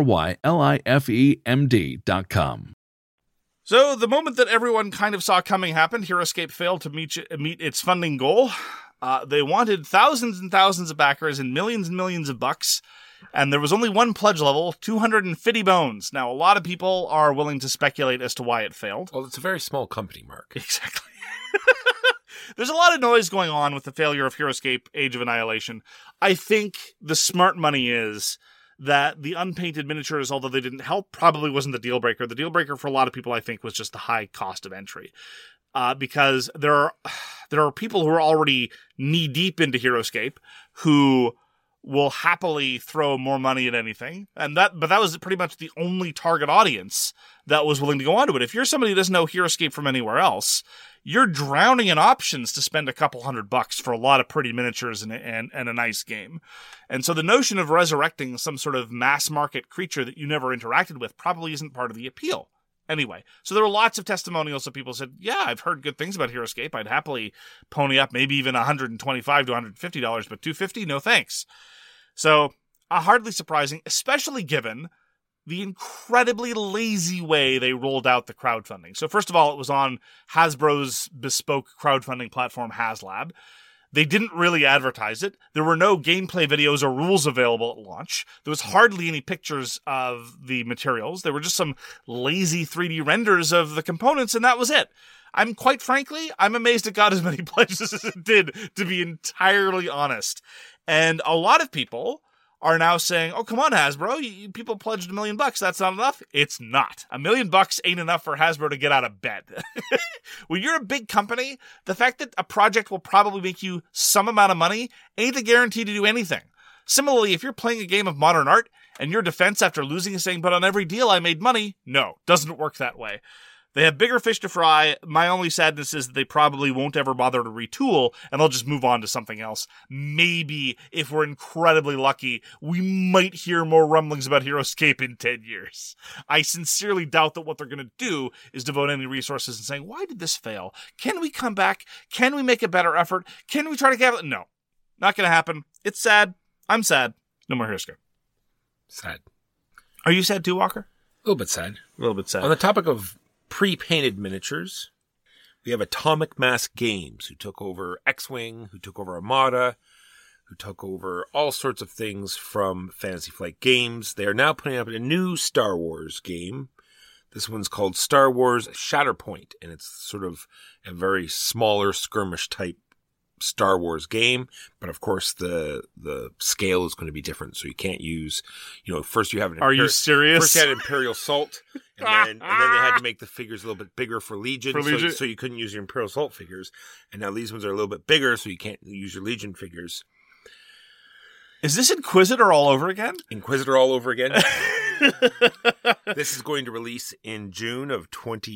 TryLifeMD.com. So the moment that everyone kind of saw coming happened, HeroScape failed to meet its funding goal. They wanted thousands and thousands of backers and millions of bucks, and there was only one pledge level, 250 bones. Now, a lot of people are willing to speculate as to why it failed. Well, it's a very small company, Mark. Exactly. There's a lot of noise going on with the failure of HeroScape Age of Annihilation. I think the smart money is that the unpainted miniatures, although they didn't help, probably wasn't the deal breaker. The deal breaker for a lot of people, I think, was just the high cost of entry. Because there are people who are already knee deep into HeroScape who will happily throw more money at anything. But that was pretty much the only target audience that was willing to go onto it. If you're somebody who doesn't know Hero Escape from anywhere else, you're drowning in options to spend a couple $100 for a lot of pretty miniatures and a nice game. And so the notion of resurrecting some sort of mass market creature that you never interacted with probably isn't part of the appeal. Anyway, so there were lots of testimonials of people who said, yeah, I've heard good things about Hero Escape. I'd happily pony up maybe even $125 to $150, but $250, no thanks. So, hardly surprising, especially given the incredibly lazy way they rolled out the crowdfunding. So first of all, it was on Hasbro's bespoke crowdfunding platform, HasLab. They didn't really advertise it. There were no gameplay videos or rules available at launch. There was hardly any pictures of the materials. There were just some lazy 3D renders of the components, and that was it. Quite frankly, I'm amazed it got as many pledges as it did, to be entirely honest. And a lot of people are now saying, oh, come on, Hasbro, people pledged $1 million. That's not enough. It's not. $1 million ain't enough for Hasbro to get out of bed. When you're a big company, the fact that a project will probably make you some amount of money ain't a guarantee to do anything. Similarly, if you're playing a game of modern art and your defense after losing is saying, but on every deal I made money, no, doesn't work that way. They have bigger fish to fry. My only sadness is that they probably won't ever bother to retool, and they'll just move on to something else. Maybe, if we're incredibly lucky, we might hear more rumblings about Hero Escape in 10 years. I sincerely doubt that what they're going to do is devote any resources and saying, why did this fail? Can we come back? Can we make a better effort? Can we try to get it? No. Not going to happen. It's sad. I'm sad. No more Hero Escape. Sad. Are you sad too, Walker? A little bit sad. A little bit sad. On the topic of pre-painted miniatures, we have Atomic Mass Games, who took over X-Wing, who took over Armada, who took over all sorts of things from Fantasy Flight Games. They are now putting up a new Star Wars game. This one's called Star Wars Shatterpoint, and it's sort of a very smaller skirmish type Star Wars game, but of course the scale is going to be different, so you can't use, first you have an Are you serious? First you had Imperial Salt, and then they had to make the figures a little bit bigger for Legion, so you couldn't use your Imperial Salt figures, and now these ones are a little bit bigger, so you can't use your Legion figures. Is this Inquisitor all over again? Inquisitor all over again. This is going to release in June of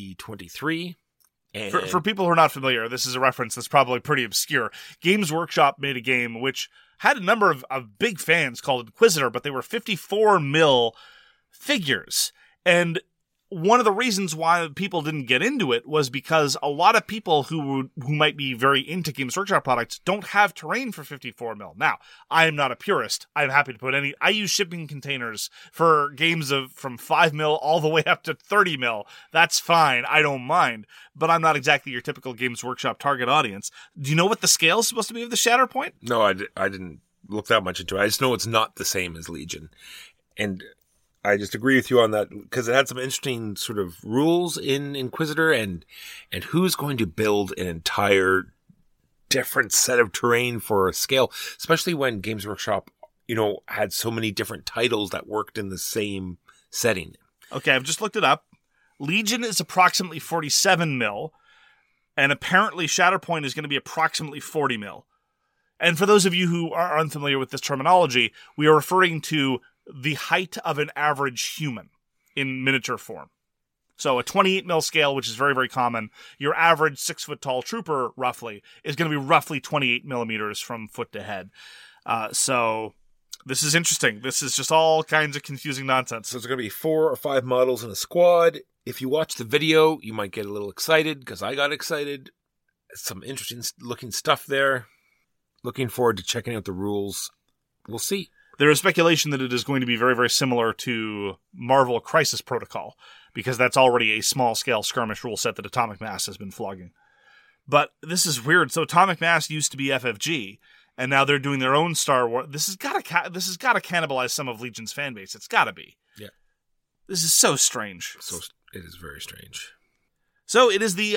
2023. For people who are not familiar, this is a reference that's probably pretty obscure. Games Workshop made a game which had a number of big fans called Inquisitor, but they were 54 mil figures. And one of the reasons why people didn't get into it was because a lot of people who might be very into Games Workshop products don't have terrain for 54 mil. Now, I am not a purist. I'm happy to put I use shipping containers for games from 5 mil all the way up to 30 mil. That's fine. I don't mind. But I'm not exactly your typical Games Workshop target audience. Do you know what the scale is supposed to be of the Shatterpoint? No, I didn't look that much into it. I just know it's not the same as Legion. And I just agree with you on that, because it had some interesting sort of rules in Inquisitor, and who's going to build an entire different set of terrain for a scale, especially when Games Workshop, had so many different titles that worked in the same setting. Okay, I've just looked it up. Legion is approximately 47 mil, and apparently Shatterpoint is going to be approximately 40 mil. And for those of you who are unfamiliar with this terminology, we are referring to the height of an average human in miniature form. So a 28 mil scale, which is very, very common, your average 6 foot tall trooper, roughly, is going to be roughly 28 millimeters from foot to head. So this is interesting. This is just all kinds of confusing nonsense. So there's going to be 4 or 5 models in a squad. If you watch the video, you might get a little excited, because I got excited. Some interesting looking stuff there. Looking forward to checking out the rules. We'll see. There is speculation that it is going to be very, very similar to Marvel Crisis Protocol, because that's already a small-scale skirmish rule set that Atomic Mass has been flogging. But this is weird. So Atomic Mass used to be FFG, and now they're doing their own Star Wars. This has got to cannibalize some of Legion's fan base. It's got to be. Yeah. This is so strange. It is very strange. So it is the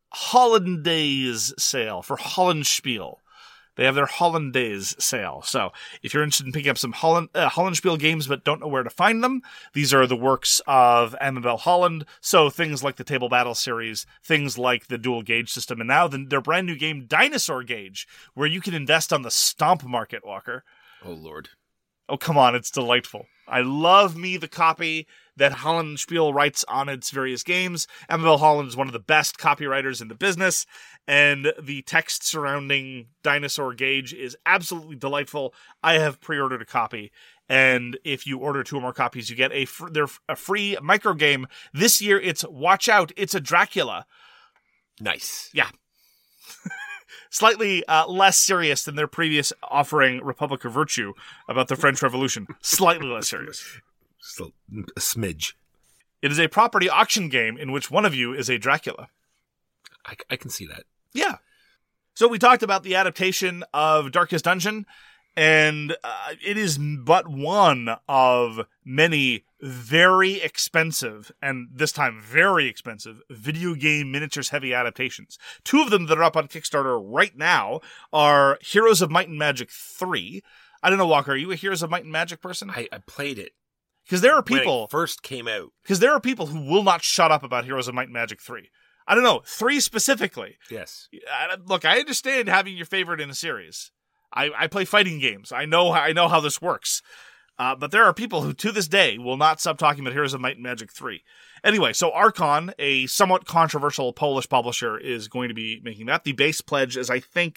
Hollandaise sale for Hollandspiel. They have their Hollandaise sale. So if you're interested in picking up some Hollandspiel games but don't know where to find them, these are the works of Amabel Holland. So things like the Table Battle series, things like the dual gauge system, and now their brand new game, Dinosaur Gauge, where you can invest on the stomp market, Walker. Oh, Lord. Oh, come on, it's delightful. I love me the copy that Holland Spiel writes on its various games. Amabel Holland is one of the best copywriters in the business, and the text surrounding Dinosaur Gauge is absolutely delightful. I have pre-ordered a copy, and if you order 2 or more copies, you get a free micro game. This year, it's Watch Out, It's a Dracula. Nice. Yeah. Slightly less serious than their previous offering, Republic of Virtue, about the French Revolution. Slightly less serious. Just a smidge. It is a property auction game in which one of you is a Dracula. I can see that. Yeah. So we talked about the adaptation of Darkest Dungeon, and it is but one of many very expensive, and this time very expensive, video game miniatures-heavy adaptations. 2 of them that are up on Kickstarter right now are Heroes of Might and Magic 3. I don't know, Walker, are you a Heroes of Might and Magic person? I played it. Because there are when people... it first came out. Because there are people who will not shut up about Heroes of Might and Magic 3. I don't know, 3 specifically. Yes. Look, I understand having your favorite in a series. I play fighting games. I know how this works. But there are people who, to this day, will not stop talking about Heroes of Might and Magic 3. Anyway, so Archon, a somewhat controversial Polish publisher, is going to be making that. The base pledge is, I think,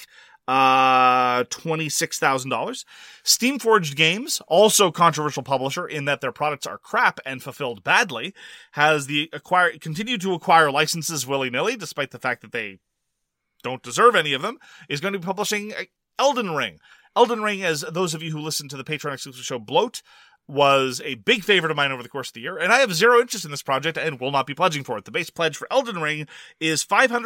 $26,000. Steamforged Games, also controversial publisher in that their products are crap and fulfilled badly, has continued to acquire licenses willy-nilly, despite the fact that they don't deserve any of them, is going to be publishing Elden Ring. Elden Ring, as those of you who listen to the Patreon exclusive show Bloat, was a big favorite of mine over the course of the year, and I have zero interest in this project and will not be pledging for it. The base pledge for Elden Ring is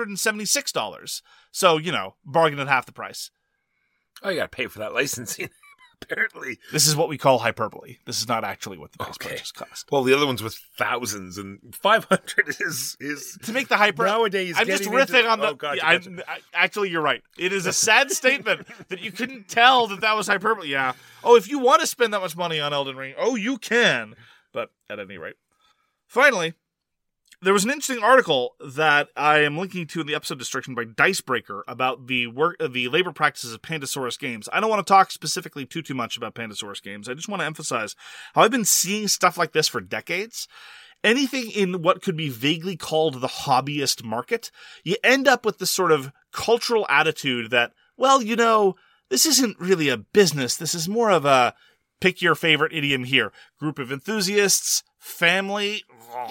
$576. So, bargain at half the price. Oh, you gotta pay for that licensing, apparently. This is what we call hyperbole. This is not actually what the base pledges cost. Well, the other one's with thousands, and 500 is to make the hyper. Nowadays, I'm just riffing on the. Oh, gotcha, yeah, gotcha. Actually, you're right. It is a sad statement that you couldn't tell that was hyperbole. Yeah. Oh, if you want to spend that much money on Elden Ring, you can. But at any rate, finally, there was an interesting article that I am linking to in the episode description by Dicebreaker about the labor practices of Pandasaurus Games. I don't want to talk specifically too much about Pandasaurus Games. I just want to emphasize how I've been seeing stuff like this for decades. Anything in what could be vaguely called the hobbyist market, you end up with this sort of cultural attitude that, well, this isn't really a business. This is more of a pick your favorite idiom here. Group of enthusiasts, family.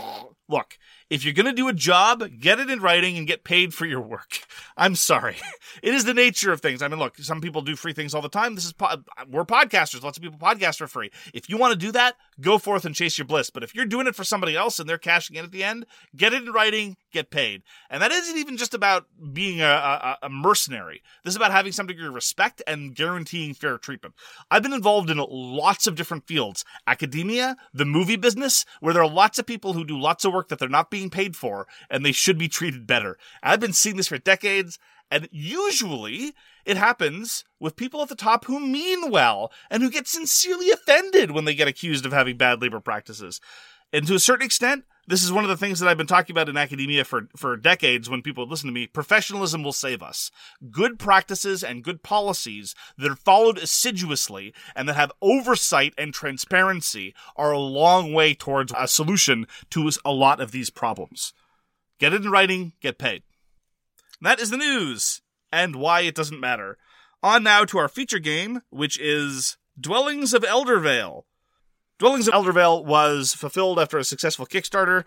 Look, if you're going to do a job, get it in writing and get paid for your work. I'm sorry. It is the nature of things. I mean, look, some people do free things all the time. We're podcasters. Lots of people podcast for free. If you want to do that, go forth and chase your bliss. But if you're doing it for somebody else and they're cashing in at the end, get it in writing, get paid. And that isn't even just about being a mercenary. This is about having some degree of respect and guaranteeing fair treatment. I've been involved in lots of different fields. Academia, the movie business, where there are lots of people who do lots of work that they're not being paid for, and they should be treated better. I've been seeing this for decades, and usually it happens with people at the top who mean well and who get sincerely offended when they get accused of having bad labor practices. And to a certain extent, this is one of the things that I've been talking about in academia for decades when people listen to me. Professionalism will save us. Good practices and good policies that are followed assiduously and that have oversight and transparency are a long way towards a solution to a lot of these problems. Get it in writing, get paid. And that is the news and why it doesn't matter. On now to our feature game, which is Dwellings of Eldervale. Dwellings of Eldervale was fulfilled after a successful Kickstarter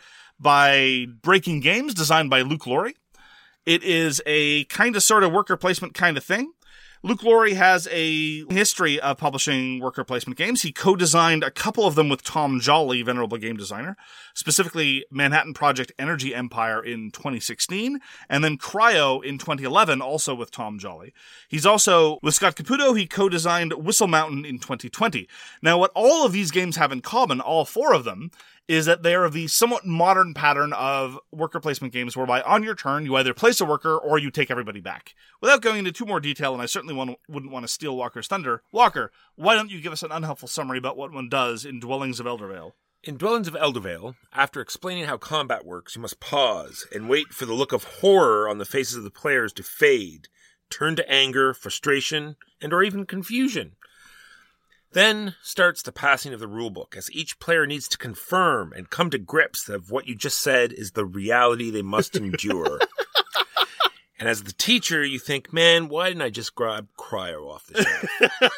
by Breaking Games, designed by Luke Laurie. It is a kind of sort of worker placement kind of thing. Luke Laurie has a history of publishing worker placement games. He co-designed a couple of them with Tom Jolly, venerable game designer, specifically Manhattan Project Energy Empire in 2016, and then Cryo in 2011, also with Tom Jolly. He's also, with Scott Caputo, he co-designed Whistle Mountain in 2020. Now, what all of these games have in common, all 4 of them, is that they are the somewhat modern pattern of worker placement games whereby on your turn you either place a worker or you take everybody back. Without going into too more detail, and I certainly wouldn't want to steal Walker's thunder, Walker, why don't you give us an unhelpful summary about what one does in Dwellings of Eldervale? In Dwellings of Eldervale, after explaining how combat works, you must pause and wait for the look of horror on the faces of the players to fade, turn to anger, frustration, and or even confusion. Then starts the passing of the rulebook, as each player needs to confirm and come to grips that what you just said is the reality they must endure. And as the teacher, you think, man, why didn't I just grab Cryo off the shelf?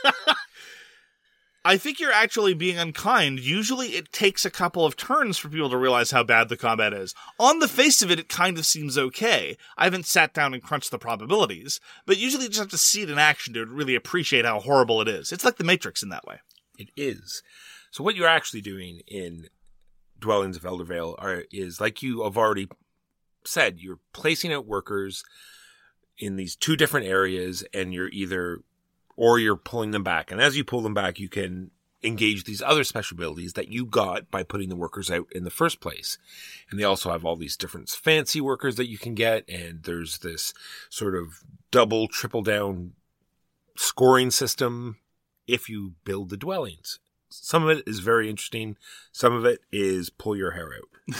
I think you're actually being unkind. Usually it takes a couple of turns for people to realize how bad the combat is. On the face of it, it kind of seems okay. I haven't sat down and crunched the probabilities, but usually you just have to see it in action to really appreciate how horrible it is. It's like the Matrix in that way. It is. So what you're actually doing in Dwellings of Eldervale is, like you have already said, you're placing out workers in these two different areas, and you're pulling them back. And as you pull them back, you can engage these other special abilities that you got by putting the workers out in the first place. And they also have all these different fancy workers that you can get. And there's this sort of double, triple down scoring system if you build the dwellings. Some of it is very interesting. Some of it is pull your hair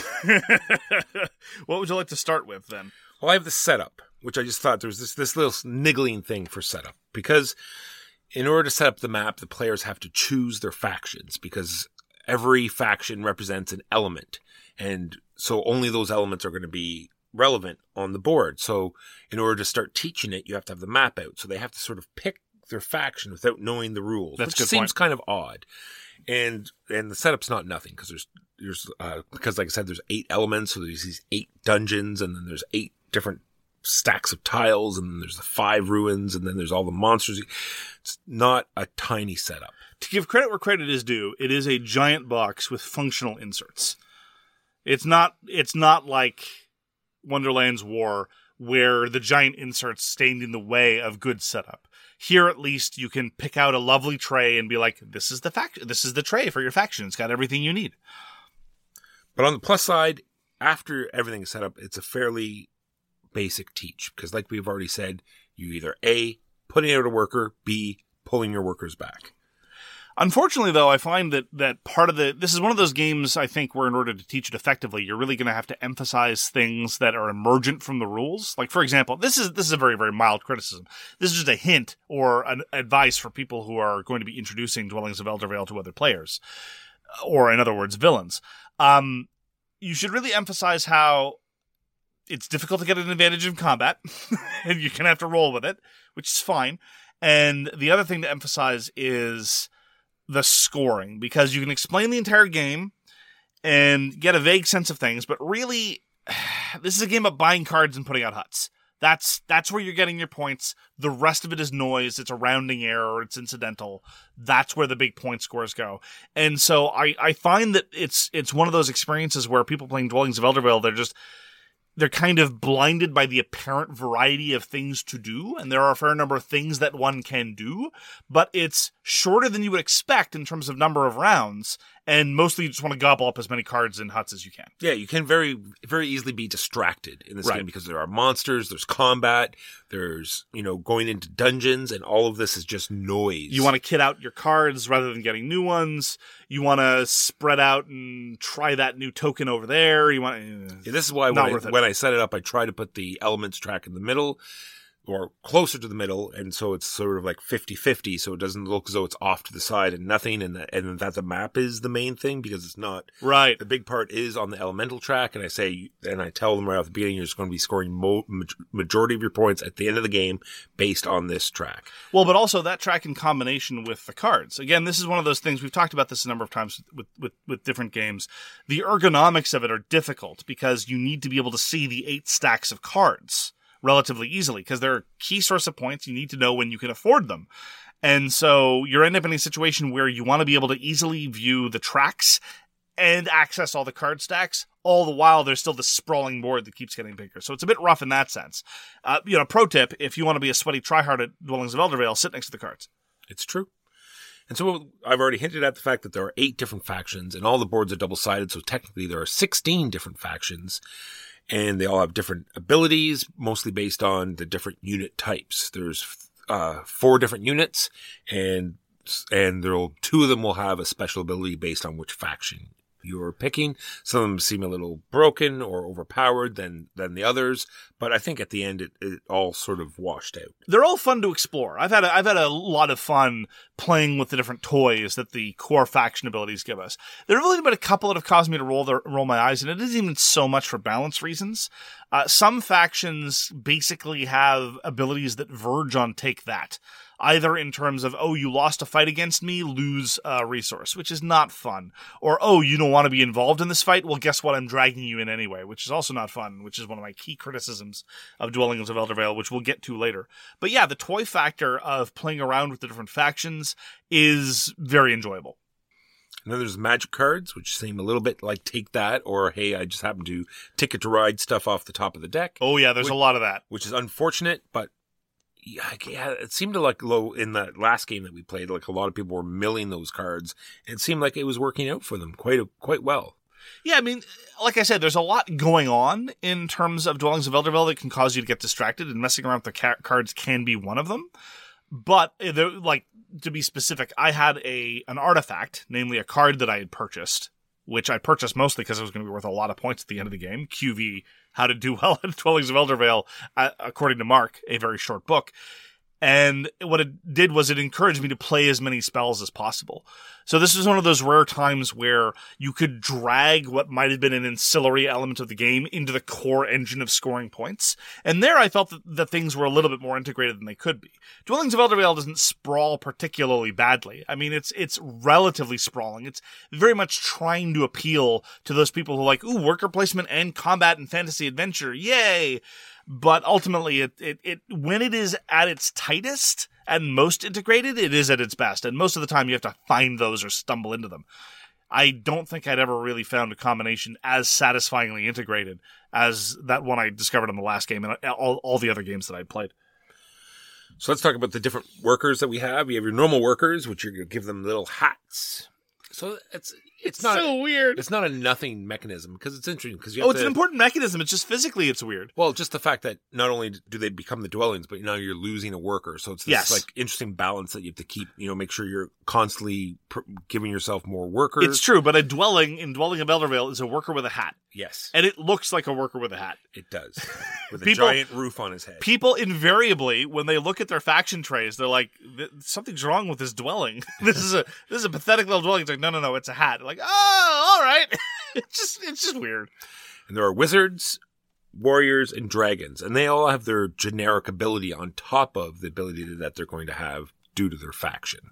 out. What would you like to start with then? Well, I have the setup, which I just thought there was this little niggling thing for setup. Because in order to set up the map, the players have to choose their factions, because every faction represents an element. And so only those elements are going to be relevant on the board. So in order to start teaching it, you have to have the map out. So they have to sort of pick their faction without knowing the rules, That's which seems kind of odd. And the setup's not nothing, because because like I said, there's 8 elements. So there's these 8 dungeons, and then there's 8 different stacks of tiles, and then there's the 5 ruins, and then there's all the monsters. It's not a tiny setup. To give credit where credit is due, it is a giant box with functional inserts. It's not like Wonderland's War, where the giant inserts stand in the way of good setup. Here, at least, you can pick out a lovely tray and be like, this is the tray for your faction. It's got everything you need. But on the plus side, after everything is set up, it's a fairly basic teach, because like we've already said, you either A, putting out a worker, B, pulling your workers back. Unfortunately, though, I find that part of this is one of those games, I think, where in order to teach it effectively, you're really going to have to emphasize things that are emergent from the rules. Like, for example, this is a very, very mild criticism. This is just a hint or an advice for people who are going to be introducing Dwellings of Eldervale to other players, or in other words, villains. You should really emphasize how it's difficult to get an advantage in combat, and you're going to have to roll with it, which is fine. And the other thing to emphasize is the scoring, because you can explain the entire game and get a vague sense of things, but really, this is a game of buying cards and putting out huts. That's where you're getting your points. The rest of it is noise. It's a rounding error. It's incidental. That's where the big point scores go. And so I find that it's one of those experiences where people playing Dwellings of Eldervale, they're kind of blinded by the apparent variety of things to do, and there are a fair number of things that one can do, but it's shorter than you would expect in terms of number of rounds, and mostly you just want to gobble up as many cards and huts as you can. Yeah, you can very, very easily be distracted in this Right. game, because there are monsters, there's combat, there's, going into dungeons, and all of this is just noise. You want to kit out your cards rather than getting new ones. You want to spread out and try that new token over there. You want Yeah, this is why when I set it up, I try to put the elements track in the middle, or closer to the middle, and so it's sort of like 50-50, so it doesn't look as though it's off to the side and nothing, and that the map is the main thing, because it's not. Right. The big part is on the elemental track, and I tell them right off the beginning, you're just going to be scoring majority of your points at the end of the game based on this track. Well, but also that track in combination with the cards. Again, this is one of those things, we've talked about this a number of times with different games. The ergonomics of it are difficult, because you need to be able to see the 8 stacks of cards relatively easily, because they're a key source of points. You need to know when you can afford them. And so you end up in a situation where you want to be able to easily view the tracks and access all the card stacks, all the while there's still this sprawling board that keeps getting bigger. So it's a bit rough in that sense. Pro tip, if you want to be a sweaty tryhard at Dwellings of Eldervale, sit next to the cards. It's true. And so I've already hinted at the fact that there are 8 different factions, and all the boards are double-sided, so technically there are 16 different factions. And they all have different abilities, mostly based on the different unit types. There's 4 different units, and 2 of them will have a special ability based on which faction you're picking. Some of them seem a little broken or overpowered than the others, but I think at the end it all sort of washed out. They're all fun to explore. I've had a lot of fun playing with the different toys that the core faction abilities give us. There have only been a couple that have caused me to roll my eyes, and it isn't even so much for balance reasons. Some factions basically have abilities that verge on take that. Either in terms of, oh, you lost a fight against me, lose a resource, which is not fun. Or, oh, you don't want to be involved in this fight? Well, guess what? I'm dragging you in anyway, which is also not fun, which is one of my key criticisms of Dwellings of Eldervale, which we'll get to later. But yeah, the toy factor of playing around with the different factions is very enjoyable. And then there's magic cards, which seem a little bit like Take That, or hey, I just happen to Ticket to Ride stuff off the top of the deck. Oh yeah, there's a lot of that. Which is unfortunate, but yeah, it seemed to like low in that last game that we played, like a lot of people were milling those cards. And it seemed like it was working out for them quite well. Yeah, I mean, like I said, there's a lot going on in terms of Dwellings of Eldervale that can cause you to get distracted, and messing around with the cards can be one of them. But, like, to be specific, I had an artifact, namely a card that I had purchased, which I purchased mostly because it was going to be worth a lot of points at the end of the game. QV, How to Do Well at Dwellings of Eldervale, according to Mark, a very short book. And what it did was it encouraged me to play as many spells as possible. So this is one of those rare times where you could drag what might have been an ancillary element of the game into the core engine of scoring points. And there I felt that things were a little bit more integrated than they could be. Dwellings of Eldervale doesn't sprawl particularly badly. I mean, it's relatively sprawling. It's very much trying to appeal to those people who are like, ooh, worker placement and combat and fantasy adventure. Yay! But ultimately, it when it is at its tightest and most integrated, it is at its best. And most of the time, you have to find those or stumble into them. I don't think I'd ever really found a combination as satisfyingly integrated as that one I discovered in the last game and all the other games that I'd played. So let's talk about the different workers that we have. You have your normal workers, which you're going to give them little hats. So it's not so weird. It's not a nothing mechanism because it's interesting because it's an important mechanism. It's just physically it's weird. Well, just the fact that not only do they become the dwellings, but now you're losing a worker. So it's this like interesting balance that you have to keep. Make sure you're constantly giving yourself more workers. It's true, but a dwelling in Dwelling of Eldervale is a worker with a hat. Yes, and it looks like a worker with a hat. It does, with a giant roof on his head. People invariably, when they look at their faction trays, they're like, "Something's wrong with this dwelling. This is a pathetic little dwelling." It's like, no, it's a hat. They're like, oh, all right. It's just weird. And there are wizards, warriors, and dragons, and they all have their generic ability on top of the ability that they're going to have due to their faction.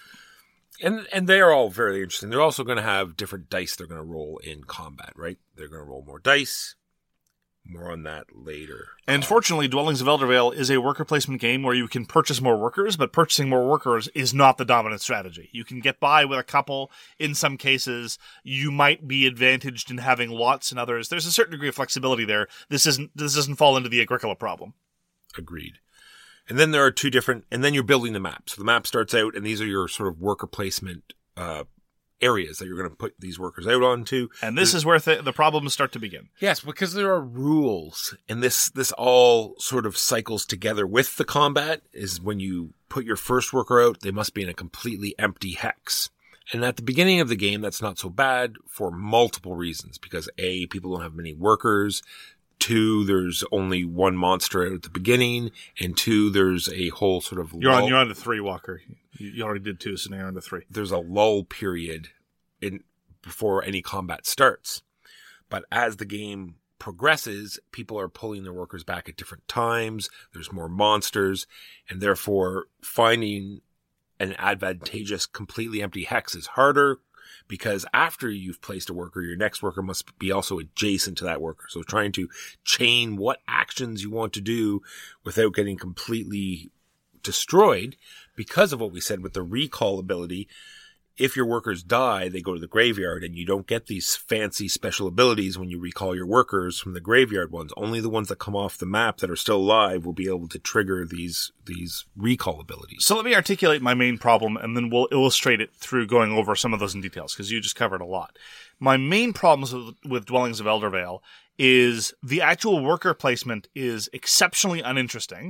And they are all very interesting. They're also going to have different dice they're going to roll in combat, right? They're going to roll more dice. More on that later. And fortunately, Dwellings of Eldervale is a worker placement game where you can purchase more workers, but purchasing more workers is not the dominant strategy. You can get by with a couple. In some cases, you might be advantaged in having lots in others. There's a certain degree of flexibility there. This doesn't fall into the Agricola problem. Agreed. And then there are two different, and then you're building the map. So the map starts out, and these are your sort of worker placement areas that you're going to put these workers out onto. And this is where the problems start to begin. Yes, because there are rules, and this all sort of cycles together with the combat. Is when you put your first worker out, they must be in a completely empty hex. And at the beginning of the game, that's not so bad for multiple reasons. Because A, people don't have many workers. 2, there's only one monster out at the beginning, and 2, there's a whole sort of You're on to 3, Walker. You already did 2, so now you're on to 3. There's a lull period before any combat starts. But as the game progresses, people are pulling their workers back at different times. There's more monsters, and therefore finding an advantageous, completely empty hex is harder. Because after you've placed a worker, your next worker must be also adjacent to that worker. So trying to chain what actions you want to do without getting completely destroyed because of what we said with the recall ability. If your workers die, they go to the graveyard, and you don't get these fancy special abilities when you recall your workers from the graveyard ones. Only the ones that come off the map that are still alive will be able to trigger these recall abilities. So let me articulate my main problem, and then we'll illustrate it through going over some of those in details, because you just covered a lot. My main problems with Dwellings of Eldervale is the actual worker placement is exceptionally uninteresting,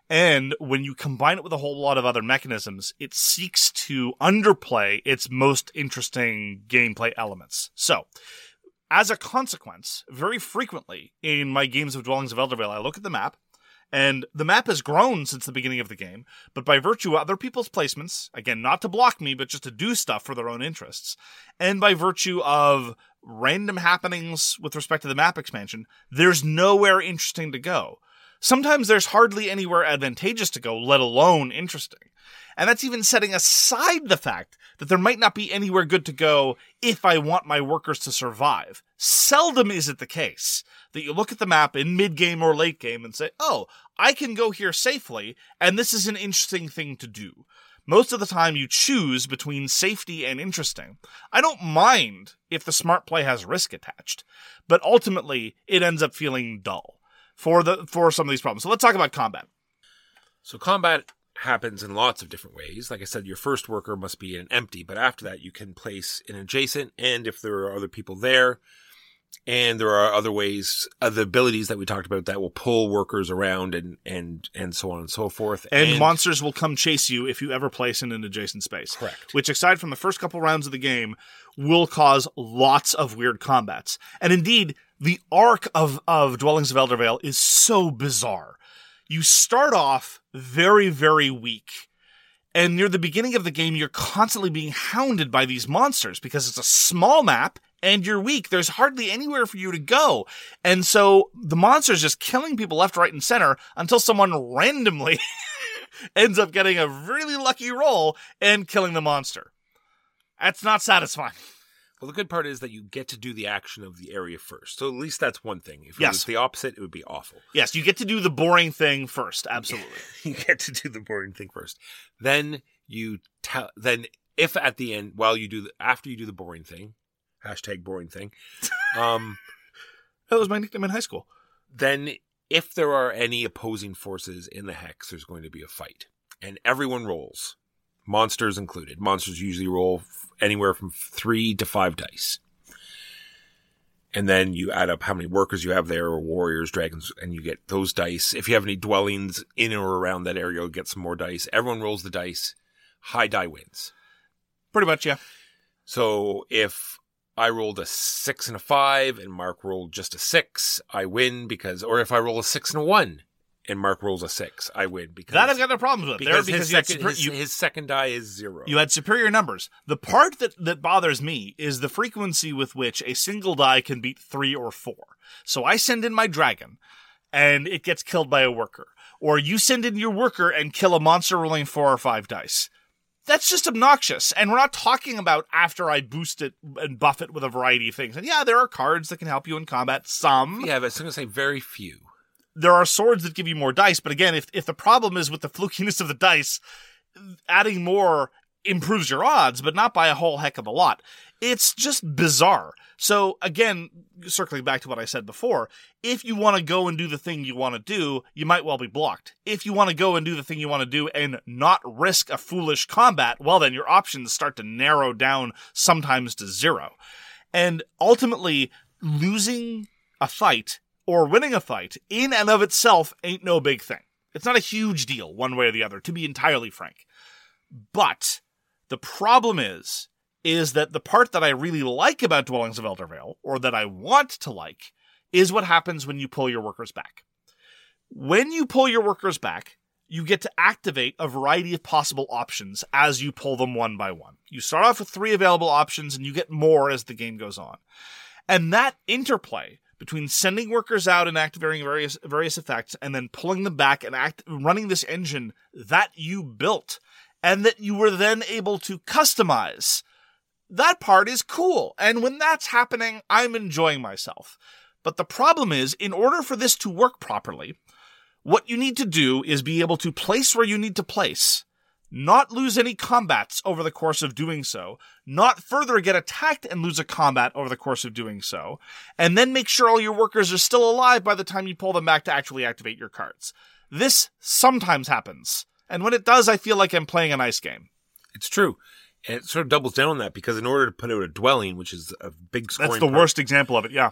And when you combine it with a whole lot of other mechanisms, it seeks to underplay its most interesting gameplay elements. So, as a consequence, very frequently in my games of Dwellings of Eldervale, I look at the map, and the map has grown since the beginning of the game, but by virtue of other people's placements, again, not to block me, but just to do stuff for their own interests, and by virtue of random happenings with respect to the map expansion, there's nowhere interesting to go. Sometimes there's hardly anywhere advantageous to go, let alone interesting. And that's even setting aside the fact that there might not be anywhere good to go if I want my workers to survive. Seldom is it the case that you look at the map in mid-game or late game and say, oh, I can go here safely, and this is an interesting thing to do. Most of the time you choose between safety and interesting. I don't mind if the smart play has risk attached, but ultimately it ends up feeling dull for some of these problems. So let's talk about combat. So combat happens in lots of different ways. Like I said, your first worker must be an empty, but after that you can place an adjacent, and if there are other people there, and there are other ways, the abilities that we talked about that will pull workers around and so on and so forth. And monsters will come chase you if you ever place in an adjacent space. Correct. Which, aside from the first couple rounds of the game, will cause lots of weird combats. And indeed, the arc of Dwellings of Eldervale is so bizarre. You start off very, very weak. And near the beginning of the game, you're constantly being hounded by these monsters because it's a small map and you're weak. There's hardly anywhere for you to go. And so the monster's just killing people left, right, and center until someone randomly ends up getting a really lucky roll and killing the monster. That's not satisfying. Well, the good part is that you get to do the action of the area first. So at least that's one thing. If it Yes. was the opposite, it would be awful. Yes, you get to do the boring thing first. Absolutely. You get to do the boring thing first. Then if at the end, after you do the boring thing, #boring thing, That was my nickname in high school. then if there are any opposing forces in the hex, there's going to be a fight. And everyone rolls. Monsters included. Monsters usually roll anywhere from 3 to 5 dice. And then you add up how many workers you have there, or warriors, dragons, and you get those dice. If you have any dwellings in or around that area, you'll get some more dice. Everyone rolls the dice. High die wins. Pretty much, yeah. So if I rolled a 6 and a 5 and Mark rolled just a 6, I win or if I roll a 6 and a 1 and Mark rolls a 6, I win. Because That I've got no problems with. Because his second die is 0. You had superior numbers. The part that bothers me is the frequency with which a single die can beat 3 or 4. So I send in my dragon, and it gets killed by a worker. Or you send in your worker and kill a monster rolling 4 or 5 dice. That's just obnoxious. And we're not talking about after I boost it and buff it with a variety of things. And yeah, there are cards that can help you in combat. Some. Yeah, but I was going to say very few. There are swords that give you more dice, but again, if the problem is with the flukiness of the dice, adding more improves your odds, but not by a whole heck of a lot. It's just bizarre. So again, circling back to what I said before, if you want to go and do the thing you want to do, you might well be blocked. If you want to go and do the thing you want to do and not risk a foolish combat, well then your options start to narrow down sometimes to 0. And ultimately, losing a fight or winning a fight in and of itself ain't no big thing. It's not a huge deal one way or the other, to be entirely frank. But the problem is that the part that I really like about Dwellings of Eldervale, or that I want to like, is what happens when you pull your workers back. When you pull your workers back, you get to activate a variety of possible options as you pull them one by one. You start off with 3 available options, and you get more as the game goes on. And that interplay between sending workers out and activating various effects, and then pulling them back and running this engine that you built, and that you were then able to customize, that part is cool. And when that's happening, I'm enjoying myself. But the problem is, in order for this to work properly, what you need to do is be able to place where you need to place, not lose any combats over the course of doing so, not further get attacked and lose a combat over the course of doing so, and then make sure all your workers are still alive by the time you pull them back to actually activate your cards. This sometimes happens, and when it does, I feel like I'm playing a nice game. It's true. And it sort of doubles down on that, because in order to put out a dwelling, which is a big scoring That's the worst example of it, yeah.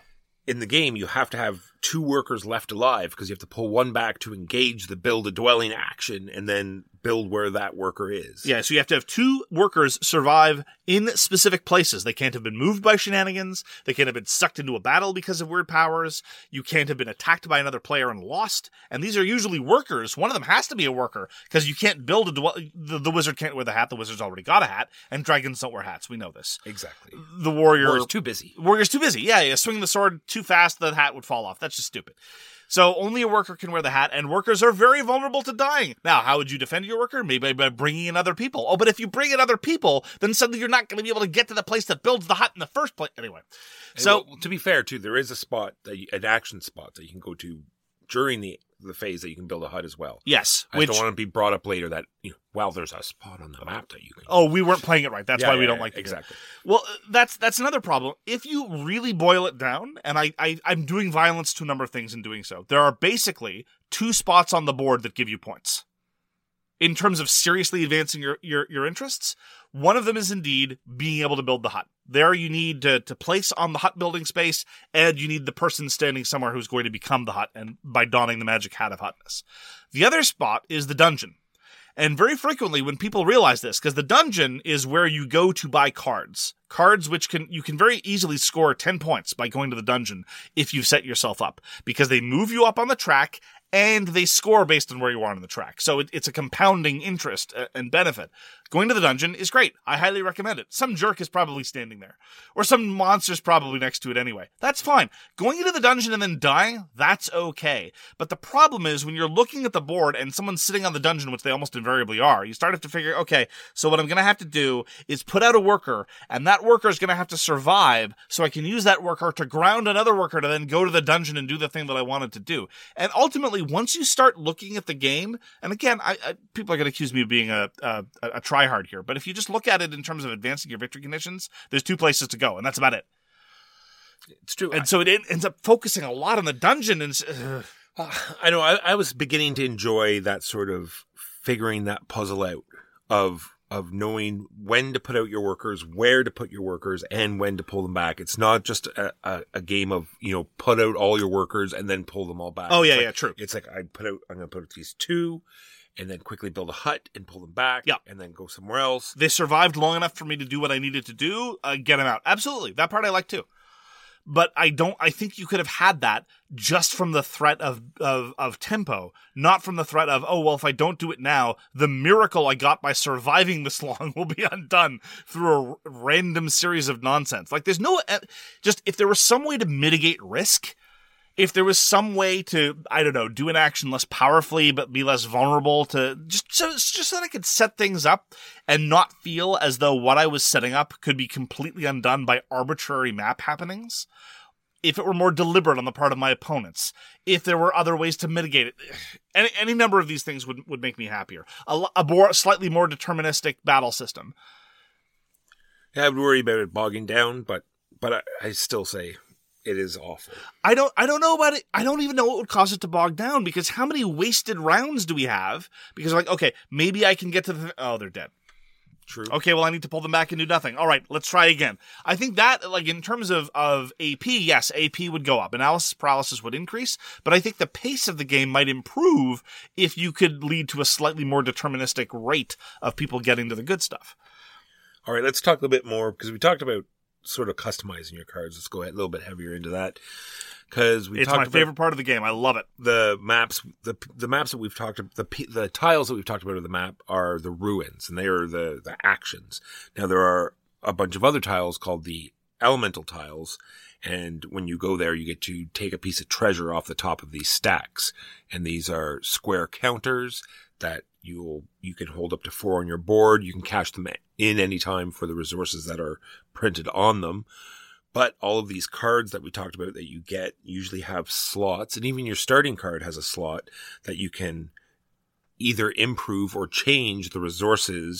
in the game, you have to have 2 workers left alive because you have to pull one back to engage the build a dwelling action and then build where that worker is. Yeah, so you have to have 2 workers survive in specific places. They can't have been moved by shenanigans. They can't have been sucked into a battle because of weird powers. You can't have been attacked by another player and lost. And these are usually workers. One of them has to be a worker because you can't build the wizard can't wear the hat. The wizard's already got a hat, and dragons don't wear hats. We know this. Exactly. The warrior's too busy. Warrior's too busy. Yeah, swinging the sword too fast, the hat would fall off. That's just stupid. So only a worker can wear the hat, and workers are very vulnerable to dying. Now, how would you defend your worker? Maybe by bringing in other people. Oh, but if you bring in other people, then suddenly you're not going to be able to get to the place that builds the hut in the first place. Anyway, so to be fair, too, there is a spot, an action spot that you can go to during the phase that you can build a hut as well. Yes. I don't want to be brought up later that, there's a spot on the map that you can. Oh, we weren't playing it right. That's why we don't like it. Exactly. Well, that's another problem. If you really boil it down, and I'm doing violence to a number of things in doing so, there are basically 2 spots on the board that give you points. In terms of seriously advancing your interests, one of them is indeed being able to build the hut. There you need to place on the hut building space, and you need the person standing somewhere who's going to become the hut, and by donning the magic hat of hutness. The other spot is the dungeon. And very frequently when people realize this, because the dungeon is where you go to buy cards. Cards which you can very easily score 10 points by going to the dungeon if you've set yourself up. Because they move you up on the track, and they score based on where you are on the track. So it's a compounding interest and benefit. Going to the dungeon is great. I highly recommend it. Some jerk is probably standing there. Or some monster's probably next to it anyway. That's fine. Going into the dungeon and then dying, that's okay. But the problem is when you're looking at the board and someone's sitting on the dungeon, which they almost invariably are, you start to figure, okay, so what I'm going to have to do is put out a worker, and that worker is going to have to survive so I can use that worker to ground another worker to then go to the dungeon and do the thing that I wanted to do. And ultimately, once you start looking at the game, and again, people are going to accuse me of being a tryhard here, but if you just look at it in terms of advancing your victory conditions, there's 2 places to go, and that's about it. It's true. And so it ends up focusing a lot on the dungeon. And I know, I was beginning to enjoy that sort of figuring that puzzle out of knowing when to put out your workers, where to put your workers, and when to pull them back. It's not just a game of, put out all your workers and then pull them all back. Oh, it's yeah, true. It's like I'm going to put out these 2 and then quickly build a hut and pull them back and then go somewhere else. They survived long enough for me to do what I needed to do, get them out. Absolutely. That part I like too. But I think you could have had that just from the threat of tempo, not from the threat of, oh, well, if I don't do it now, the miracle I got by surviving this long will be undone through a random series of nonsense. Like there's no, just if there was some way to mitigate risk, if there was some way to, I don't know, do an action less powerfully but be less vulnerable to just so that I could set things up and not feel as though what I was setting up could be completely undone by arbitrary map happenings. If it were more deliberate on the part of my opponents, if there were other ways to mitigate it, any number of these things would make me happier. A slightly more deterministic battle system. Yeah, I would worry about it bogging down, but I still say it is awful. I don't know about it. I don't even know what would cause it to bog down, because how many wasted rounds do we have? Because like, okay, maybe I can get to oh, they're dead. True. Okay, well, I need to pull them back and do nothing. All right, let's try again. I think that, like, in terms of AP, yes, AP would go up. Analysis paralysis would increase, but I think the pace of the game might improve if you could lead to a slightly more deterministic rate of people getting to the good stuff. All right, let's talk a bit more, because we talked about sort of customizing your cards. Let's go a little bit heavier into that. Because it's my favorite part of the game. I love it. The maps, the maps that we've talked about, the tiles that we've talked about of the map are the ruins, and they are the actions. Now there are a bunch of other tiles called the elemental tiles, and when you go there, you get to take a piece of treasure off the top of these stacks, and these are square counters that you can hold up to 4 on your board. You can cash them in any time for the resources that are printed on them. But all of these cards that we talked about that you get usually have slots, and even your starting card has a slot that you can either improve or change the resources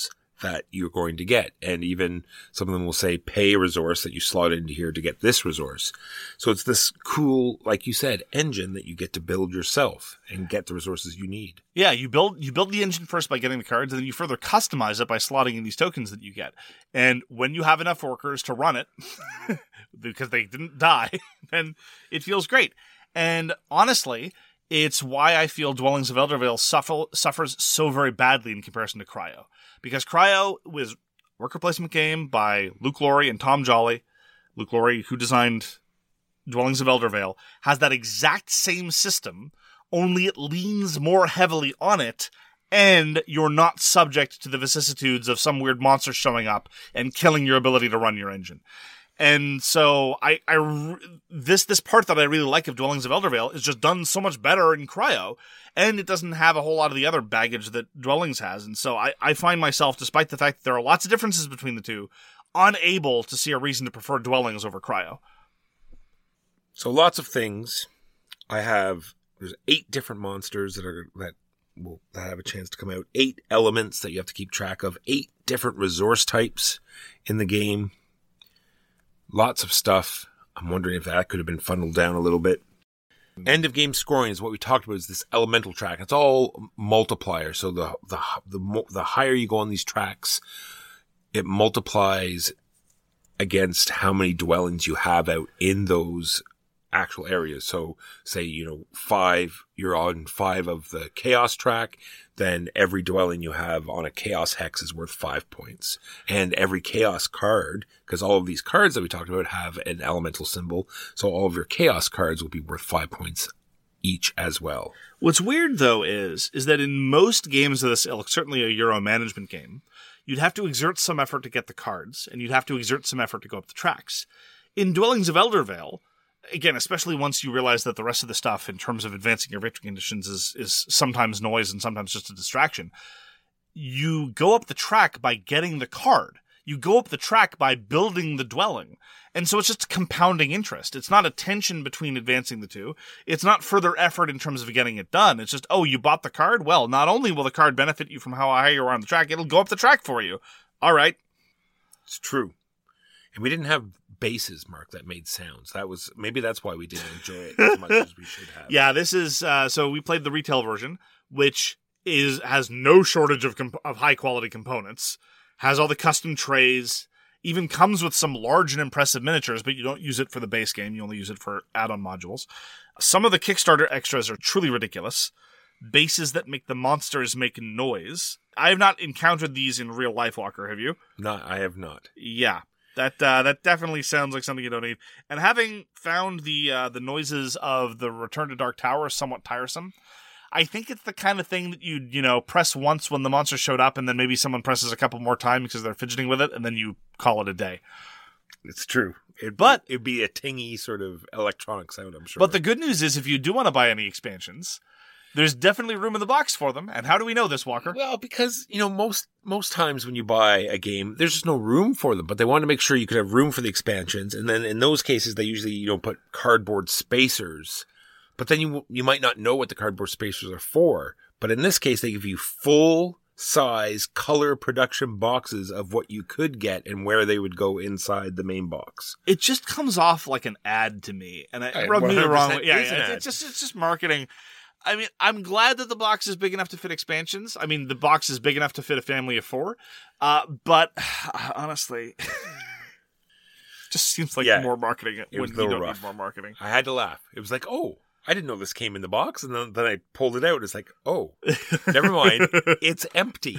that you're going to get. And even some of them will say, pay a resource that you slot into here to get this resource. So it's this cool, like you said, engine that you get to build yourself and get the resources you need. Yeah, you build the engine first by getting the cards, and then you further customize it by slotting in these tokens that you get. And when you have enough workers to run it, because they didn't die, then it feels great. And honestly, it's why I feel Dwellings of Eldervale suffers so very badly in comparison to Cryo. Because Cryo was a worker placement game by Luke Laurie and Tom Jolly. Luke Laurie, who designed Dwellings of Eldervale, has that exact same system, only it leans more heavily on it, and you're not subject to the vicissitudes of some weird monster showing up and killing your ability to run your engine. And so this part that I really like of Dwellings of Eldervale is just done so much better in Cryo, and it doesn't have a whole lot of the other baggage that Dwellings has. And so I find myself, despite the fact that there are lots of differences between the two, unable to see a reason to prefer Dwellings over Cryo. So lots of things. There's 8 different monsters that have a chance to come out. 8 elements that you have to keep track of. 8 different resource types in the game. Lots of stuff. I'm wondering if that could have been funneled down a little bit. End of game scoring is what we talked about, is this elemental track. It's all multiplier. So the higher you go on these tracks, it multiplies against how many dwellings you have out in those actual areas. So say, 5, you're on 5 of the chaos track, then every dwelling you have on a chaos hex is worth 5 points. And every chaos card, because all of these cards that we talked about have an elemental symbol, so all of your chaos cards will be worth 5 points each as well. What's weird, though, is that in most games of this ilk, certainly a Euro management game, you'd have to exert some effort to get the cards, and you'd have to exert some effort to go up the tracks. In Dwellings of Eldervale, again, especially once you realize that the rest of the stuff in terms of advancing your victory conditions is sometimes noise and sometimes just a distraction, you go up the track by getting the card. You go up the track by building the dwelling. And so it's just compounding interest. It's not a tension between advancing the two. It's not further effort in terms of getting it done. It's just, you bought the card? Well, not only will the card benefit you from how high you are on the track, it'll go up the track for you. All right. It's true. And we didn't have bases, Mark, that made sounds. Maybe that's why we didn't enjoy it as much as we should have. Yeah, this is so we played the retail version, which has no shortage of high quality components, has all the custom trays, even comes with some large and impressive miniatures, but you don't use it for the base game. You only use it for add-on modules. Some of the Kickstarter extras are truly ridiculous. Bases that make the monsters make noise. I have not encountered these in real life, Walker. Have you? No, I have not. Yeah. That definitely sounds like something you don't need. And having found the noises of the Return to Dark Tower somewhat tiresome, I think it's the kind of thing that you press once when the monster showed up, and then maybe someone presses a couple more times because they're fidgeting with it, and then you call it a day. It's true. It'd be a tingy sort of electronic sound, I'm sure. But the good news is, if you do want to buy any expansions, there's definitely room in the box for them. And how do we know this, Walker? Well, because, most times when you buy a game, there's just no room for them. But they want to make sure you could have room for the expansions. And then in those cases, they usually, put cardboard spacers. But then you might not know what the cardboard spacers are for. But in this case, they give you full-size color production boxes of what you could get and where they would go inside the main box. It just comes off like an ad to me. And it rubbed me the wrong way. Yeah, it's just marketing. I mean, I'm glad that the box is big enough to fit expansions. I mean, the box is big enough to fit a family of 4. But honestly, just seems like more marketing when you don't need more marketing. I had to laugh. It was like, I didn't know this came in the box. And then I pulled it out. It's like, never mind. It's empty.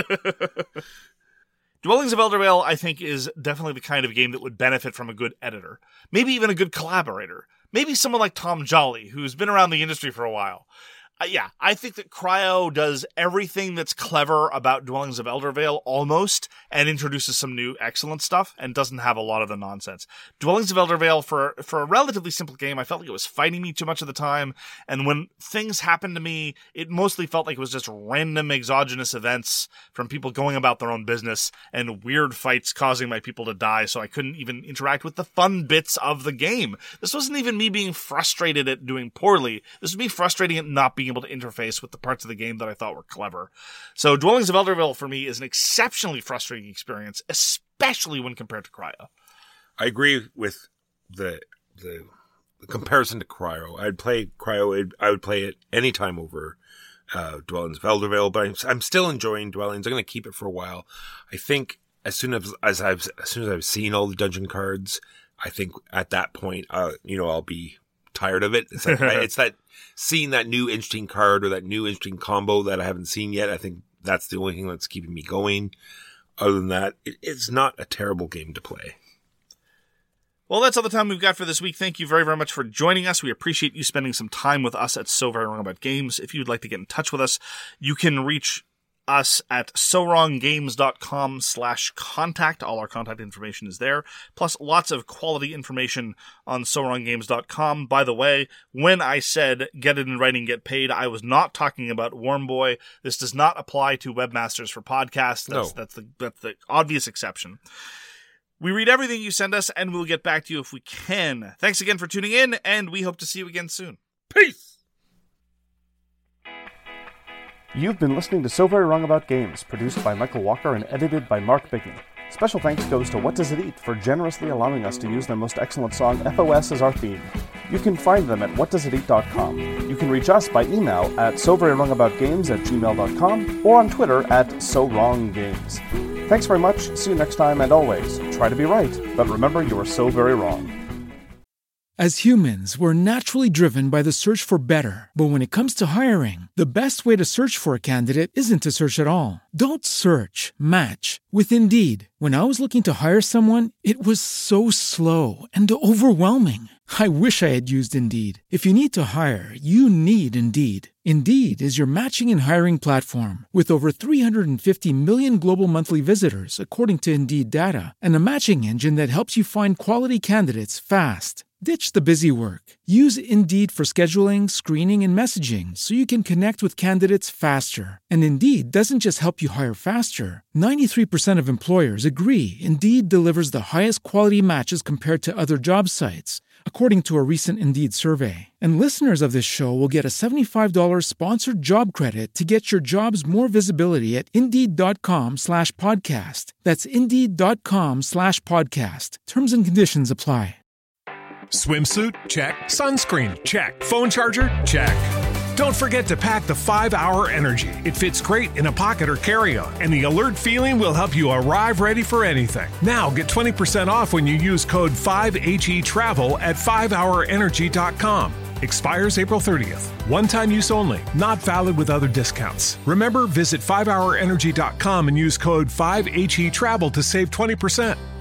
Dwellings of Eldervale, I think, is definitely the kind of game that would benefit from a good editor. Maybe even a good collaborator. Maybe someone like Tom Jolly, who's been around the industry for a while. I think that Cryo does everything that's clever about Dwellings of Eldervale almost, and introduces some new excellent stuff, and doesn't have a lot of the nonsense. Dwellings of Eldervale, for a relatively simple game, I felt like it was fighting me too much of the time, and when things happened to me, it mostly felt like it was just random exogenous events from people going about their own business, and weird fights causing my people to die, so I couldn't even interact with the fun bits of the game. This wasn't even me being frustrated at doing poorly. This was me frustrating at not being able to interface with the parts of the game that I thought were clever. So Dwellings of Elderville for me is an exceptionally frustrating experience, especially when compared to Cryo. I agree with the comparison to Cryo. I'd play Cryo. I would play it anytime over Dwellings of Elderville, but I'm still enjoying Dwellings. I'm going to keep it for a while. I think as soon as I've seen all the dungeon cards, I think at that point, I'll be tired of it. It's like, it's that seeing that new interesting card or that new interesting combo that I haven't seen yet. I think that's the only thing that's keeping me going. Other than that, it's not a terrible game to play. Well, that's all the time we've got for this week. Thank you very, very much for joining us. We appreciate you spending some time with us at So Very Wrong About Games. If you'd like to get in touch with us, you can reach us at sowronggames.com/contact. All our contact information is there, plus lots of quality information on sowronggames.com. By the way, when I said get it in writing, get paid, I was not talking about Worm Boy. This does not apply to webmasters for podcasts. That's the obvious exception. We read everything you send us, and we'll get back to you if we can. Thanks again for tuning in, and we hope to see you again soon. Peace! You've been listening to So Very Wrong About Games, produced by Michael Walker and edited by Mark Bigney. Special thanks goes to What Does It Eat for generously allowing us to use their most excellent song, FOS, as our theme. You can find them at whatdoesiteat.com. You can reach us by email at soverywrongaboutgames@gmail.com or on Twitter at SoWrongGames. Thanks very much, see you next time, and always, try to be right, but remember you are so very wrong. As humans, we're naturally driven by the search for better. But when it comes to hiring, the best way to search for a candidate isn't to search at all. Don't search, match with Indeed. When I was looking to hire someone, it was so slow and overwhelming. I wish I had used Indeed. If you need to hire, you need Indeed. Indeed is your matching and hiring platform with over 350 million global monthly visitors, according to Indeed data, and a matching engine that helps you find quality candidates fast. Ditch the busy work. Use Indeed for scheduling, screening, and messaging so you can connect with candidates faster. And Indeed doesn't just help you hire faster. 93% of employers agree Indeed delivers the highest quality matches compared to other job sites, according to a recent Indeed survey. And listeners of this show will get a $75 sponsored job credit to get your jobs more visibility at Indeed.com/podcast. That's Indeed.com/podcast. Terms and conditions apply. Swimsuit? Check. Sunscreen? Check. Phone charger? Check. Don't forget to pack the 5-Hour Energy. It fits great in a pocket or carry-on, and the alert feeling will help you arrive ready for anything. Now get 20% off when you use code 5HETRAVEL at 5hourenergy.com. Expires April 30th. One-time use only. Not valid with other discounts. Remember, visit 5hourenergy.com and use code 5HETRAVEL to save 20%.